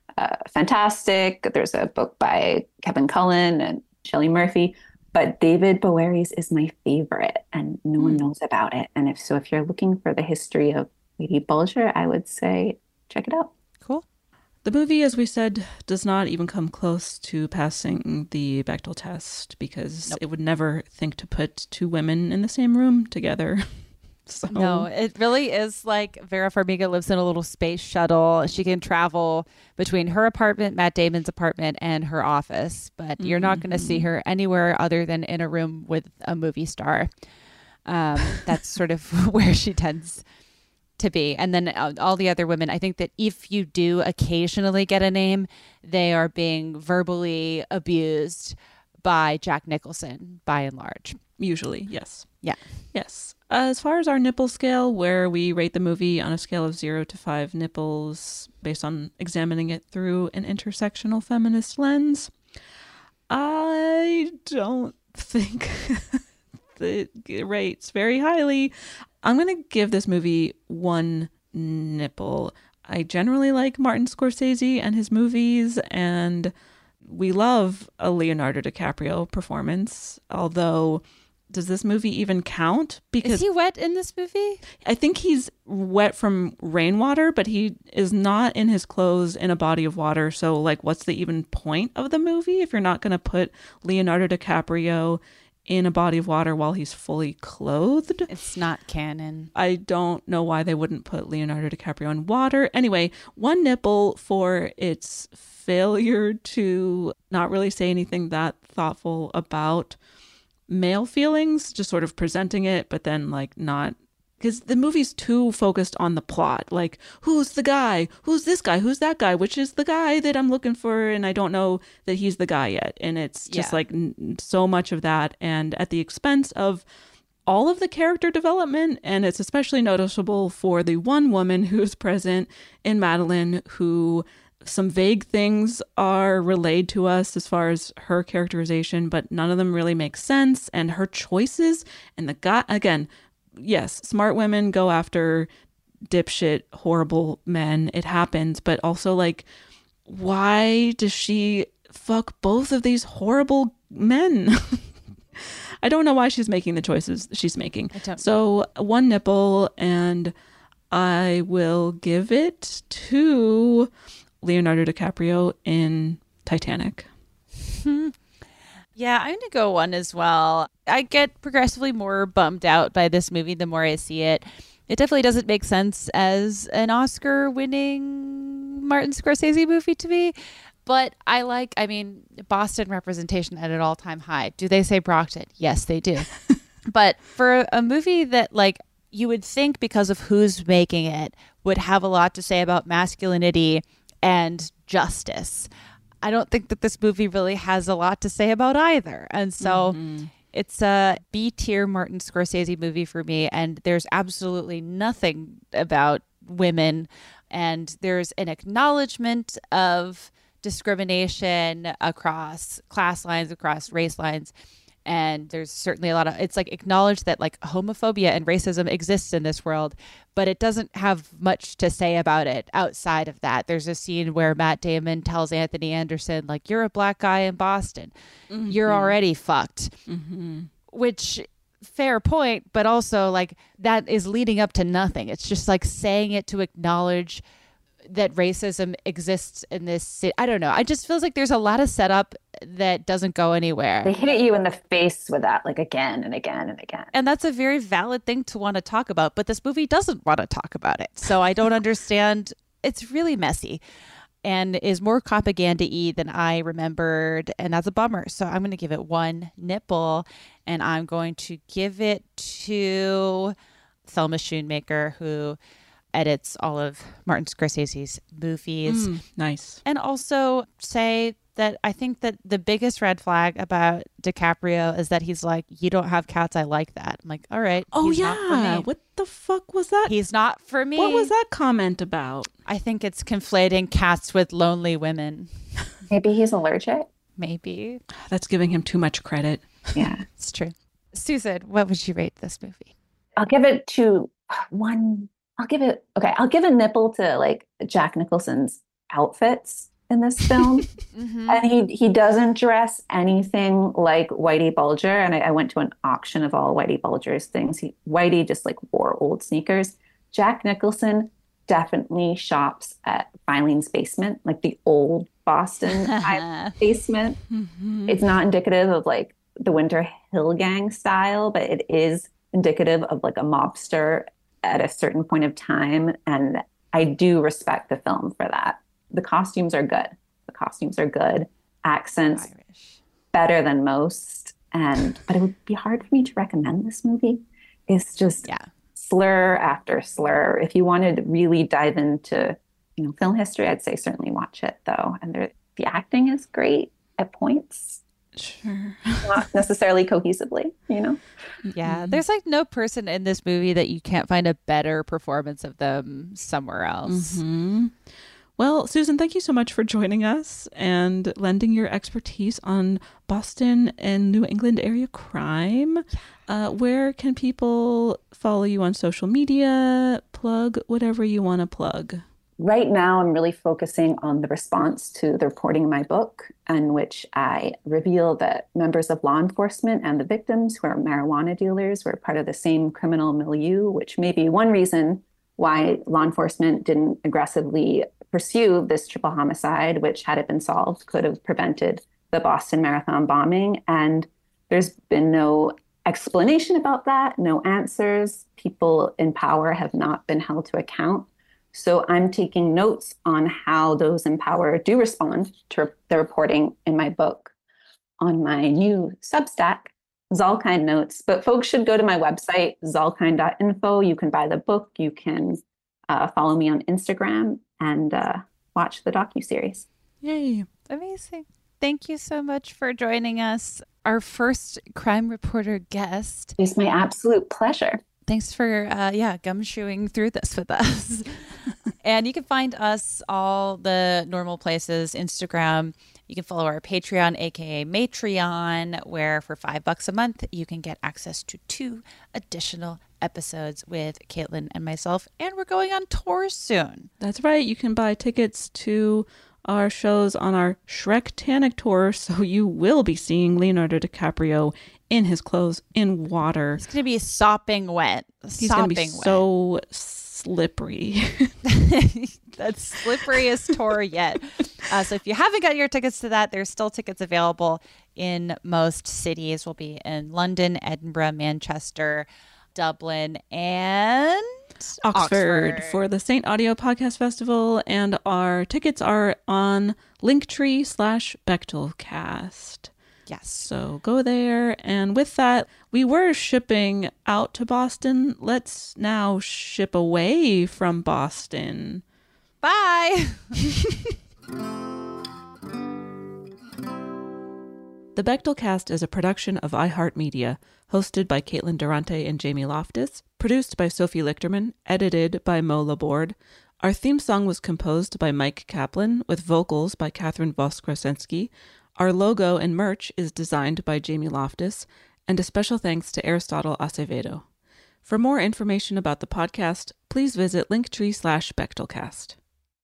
fantastic. There's a book by Kevin Cullen and Shelley Murphy, but David Bowery's is my favorite and no one knows about it. And if you're looking for the history of Whitey Bulger, I would say check it out. Cool. The movie, as we said, does not even come close to passing the Bechdel test because it would never think to put two women in the same room together. So. No, it really is like Vera Farmiga lives in a little space shuttle. She can travel between her apartment, Matt Damon's apartment, and her office, but you're not going to see her anywhere other than in a room with a movie star. That's sort of where she tends to be. And then all the other women, I think that if you do occasionally get a name, they are being verbally abused by Jack Nicholson by and large. Usually, yes. Yeah. Yes. As far as our nipple scale, where we rate the movie on a scale of 0 to 5 nipples based on examining it through an intersectional feminist lens, I don't think it rates very highly. I'm going to give this movie 1 nipple. I generally like Martin Scorsese and his movies, and we love a Leonardo DiCaprio performance, although does this movie even count? Because is he wet in this movie? I think he's wet from rainwater, but he is not in his clothes in a body of water. So like, what's the even point of the movie if you're not going to put Leonardo DiCaprio in a body of water while he's fully clothed? It's not canon. I don't know why they wouldn't put Leonardo DiCaprio in water. Anyway, 1 nipple for its failure to not really say anything that thoughtful about male feelings, just sort of presenting it, but then like not, because the movie's too focused on the plot. Like, who's the guy? Who's this guy? Who's that guy? Which is the guy that I'm looking for? And I don't know that he's the guy yet. And it's just like so much of that. And at the expense of all of the character development. And it's especially noticeable for the one woman who's present in Madeline, who some vague things are relayed to us as far as her characterization, but none of them really make sense. And her choices and the guy, again, yes, smart women go after dipshit, horrible men. It happens. But also, like, why does she fuck both of these horrible men? I don't know why she's making the choices she's making. So 1 nipple, and I will give it to Leonardo DiCaprio in Titanic. Yeah, I'm going to go 1 as well. I get progressively more bummed out by this movie the more I see it. It definitely doesn't make sense as an Oscar-winning Martin Scorsese movie to me. But I mean, Boston representation at an all-time high. Do they say Brockton? Yes, they do. But for a movie that, like, you would think because of who's making it would have a lot to say about masculinity and justice, I don't think that this movie really has a lot to say about either. And so it's a B-tier Martin Scorsese movie for me. And there's absolutely nothing about women. And there's an acknowledgement of discrimination across class lines, across race lines. And there's certainly a lot of, it's like acknowledged that like homophobia and racism exists in this world, but it doesn't have much to say about it outside of that. There's a scene where Matt Damon tells Anthony Anderson, like, you're a black guy in Boston. Mm-hmm. You're already fucked. Mm-hmm. Which, fair point, but also like that is leading up to nothing. It's just like saying it to acknowledge that racism exists in this city. I don't know. I just feels like there's a lot of setup that doesn't go anywhere. They hit you in the face with that like again and again and again. And that's a very valid thing to want to talk about, but this movie doesn't want to talk about it. So I don't understand. It's really messy and is more propaganda-y than I remembered, and that's a bummer. So I'm going to give it 1 nipple, and I'm going to give it to Thelma Schoonmaker, who edits all of Martin Scorsese's movies. Nice. And also say that I think that the biggest red flag about DiCaprio is that he's like, you don't have cats, I like that. I'm like, all right. Oh, yeah. What the fuck was that? He's not for me. What was that comment about? I think it's conflating cats with lonely women. Maybe he's allergic. Maybe. That's giving him too much credit. Yeah. It's true. Susan, what would you rate this movie? I'll give it I'll give a nipple to like Jack Nicholson's outfits in this film. Mm-hmm. And he doesn't dress anything like Whitey Bulger. And I went to an auction of all Whitey Bulger's things. Whitey just like wore old sneakers. Jack Nicholson definitely shops at Filene's Basement, like the old Boston basement. Mm-hmm. It's not indicative of like the Winter Hill Gang style, but it is indicative of like a mobster at a certain point of time. And I do respect the film for that. The costumes are good. Accents Irish. Better than most. But it would be hard for me to recommend this movie. It's just slur after slur. If you wanted to really dive into, film history, I'd say certainly watch it though. And the acting is great at points. Sure. Not necessarily cohesively, Yeah. There's like no person in this movie that you can't find a better performance of them somewhere else. Mm-hmm. Well, Susan, thank you so much for joining us and lending your expertise on Boston and New England area crime. Where can people follow you on social media? Plug whatever you want to plug. Right now, I'm really focusing on the response to the reporting in my book, in which I reveal that members of law enforcement and the victims who are marijuana dealers were part of the same criminal milieu, which may be one reason why law enforcement didn't aggressively pursue this triple homicide, which, had it been solved, could have prevented the Boston Marathon bombing. And there's been no explanation about that, no answers. People in power have not been held to account. So I'm taking notes on how those in power do respond to the reporting in my book on my new Substack, Zalkind Notes. But folks should go to my website, zalkind.info. You can buy the book. You can follow me on Instagram and watch the docuseries. Yay. Amazing. Thank you so much for joining us. Our first crime reporter guest. It's my absolute pleasure. Thanks for, gumshoeing through this with us. And you can find us all the normal places, Instagram. You can follow our Patreon, aka Matreon, where for $5 a month, you can get access to 2 additional episodes with Caitlin and myself. And we're going on tour soon. That's right. You can buy tickets to our shows on our Shrek-tanic tour, so you will be seeing Leonardo DiCaprio in his clothes in water. It's going to be sopping wet. He's going to be so slippery. That's slipperiest tour yet. So if you haven't got your tickets to that, there's still tickets available in most cities. We'll be in London, Edinburgh, Manchester, Dublin, and Oxford for the Saint Audio Podcast Festival, and our tickets are on Linktree/Bechtelcast. Yes. So go there. And with that, we were shipping out to Boston. Let's now ship away from Boston. Bye. The Bechtelcast is a production of iHeartMedia, hosted by Caitlin Durante and Jamie Loftus, produced by Sophie Lichterman, edited by Mo Laborde. Our theme song was composed by Mike Kaplan, with vocals by Catherine Voskresensky. Our logo and merch is designed by Jamie Loftus, and a special thanks to Aristotle Acevedo. For more information about the podcast, please visit linktree/Bechtelcast.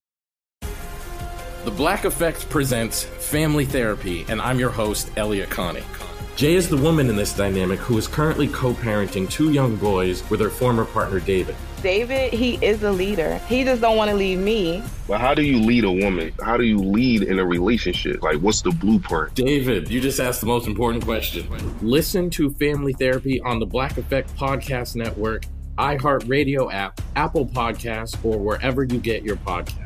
The Black Effect presents Family Therapy, and I'm your host, Elliot Connie. Jay is the woman in this dynamic who is currently co-parenting 2 young boys with her former partner, David. David, he is a leader. He just don't want to leave me. But how do you lead a woman? How do you lead in a relationship? Like, what's the blueprint? David, you just asked the most important question. Listen to Family Therapy on the Black Effect Podcast Network, iHeartRadio app, Apple Podcasts, or wherever you get your podcasts.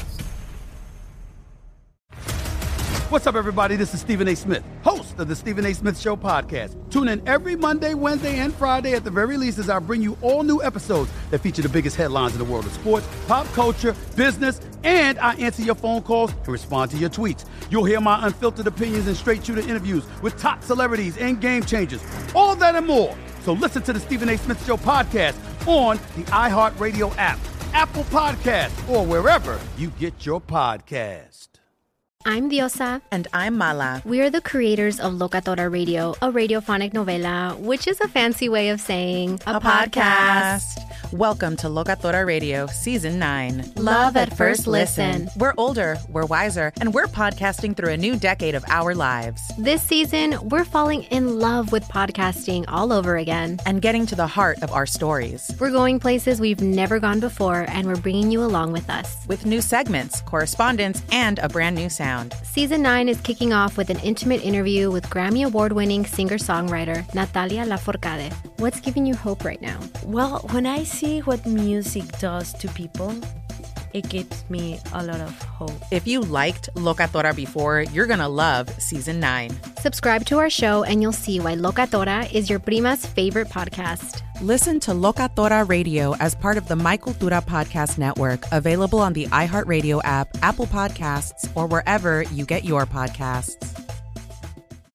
What's up, everybody? This is Stephen A. Smith, host of the Stephen A. Smith Show podcast. Tune in every Monday, Wednesday, and Friday at the very least as I bring you all new episodes that feature the biggest headlines in the world of sports, pop culture, business, and I answer your phone calls and respond to your tweets. You'll hear my unfiltered opinions and straight-shooter interviews with top celebrities and game changers. All that and more. So listen to the Stephen A. Smith Show podcast on the iHeartRadio app, Apple Podcasts, or wherever you get your podcast. I'm Diosa. And I'm Mala. We are the creators of Locatora Radio, a radiophonic novela, which is a fancy way of saying a podcast. Welcome to Locatora Radio, Season 9. Love at first listen. We're older, we're wiser, and we're podcasting through a new decade of our lives. This season, we're falling in love with podcasting all over again. And getting to the heart of our stories. We're going places we've never gone before, and we're bringing you along with us. With new segments, correspondence, and a brand new sound. Season 9 is kicking off with an intimate interview with Grammy Award-winning singer-songwriter Natalia Lafourcade. What's giving you hope right now? Well, when I see what music does to people, it gives me a lot of hope. If you liked Locatora before, you're going to love Season 9. Subscribe to our show and you'll see why Locatora is your prima's favorite podcast. Listen to Locatora Radio as part of the My Cultura Podcast Network, available on the iHeartRadio app, Apple Podcasts, or wherever you get your podcasts.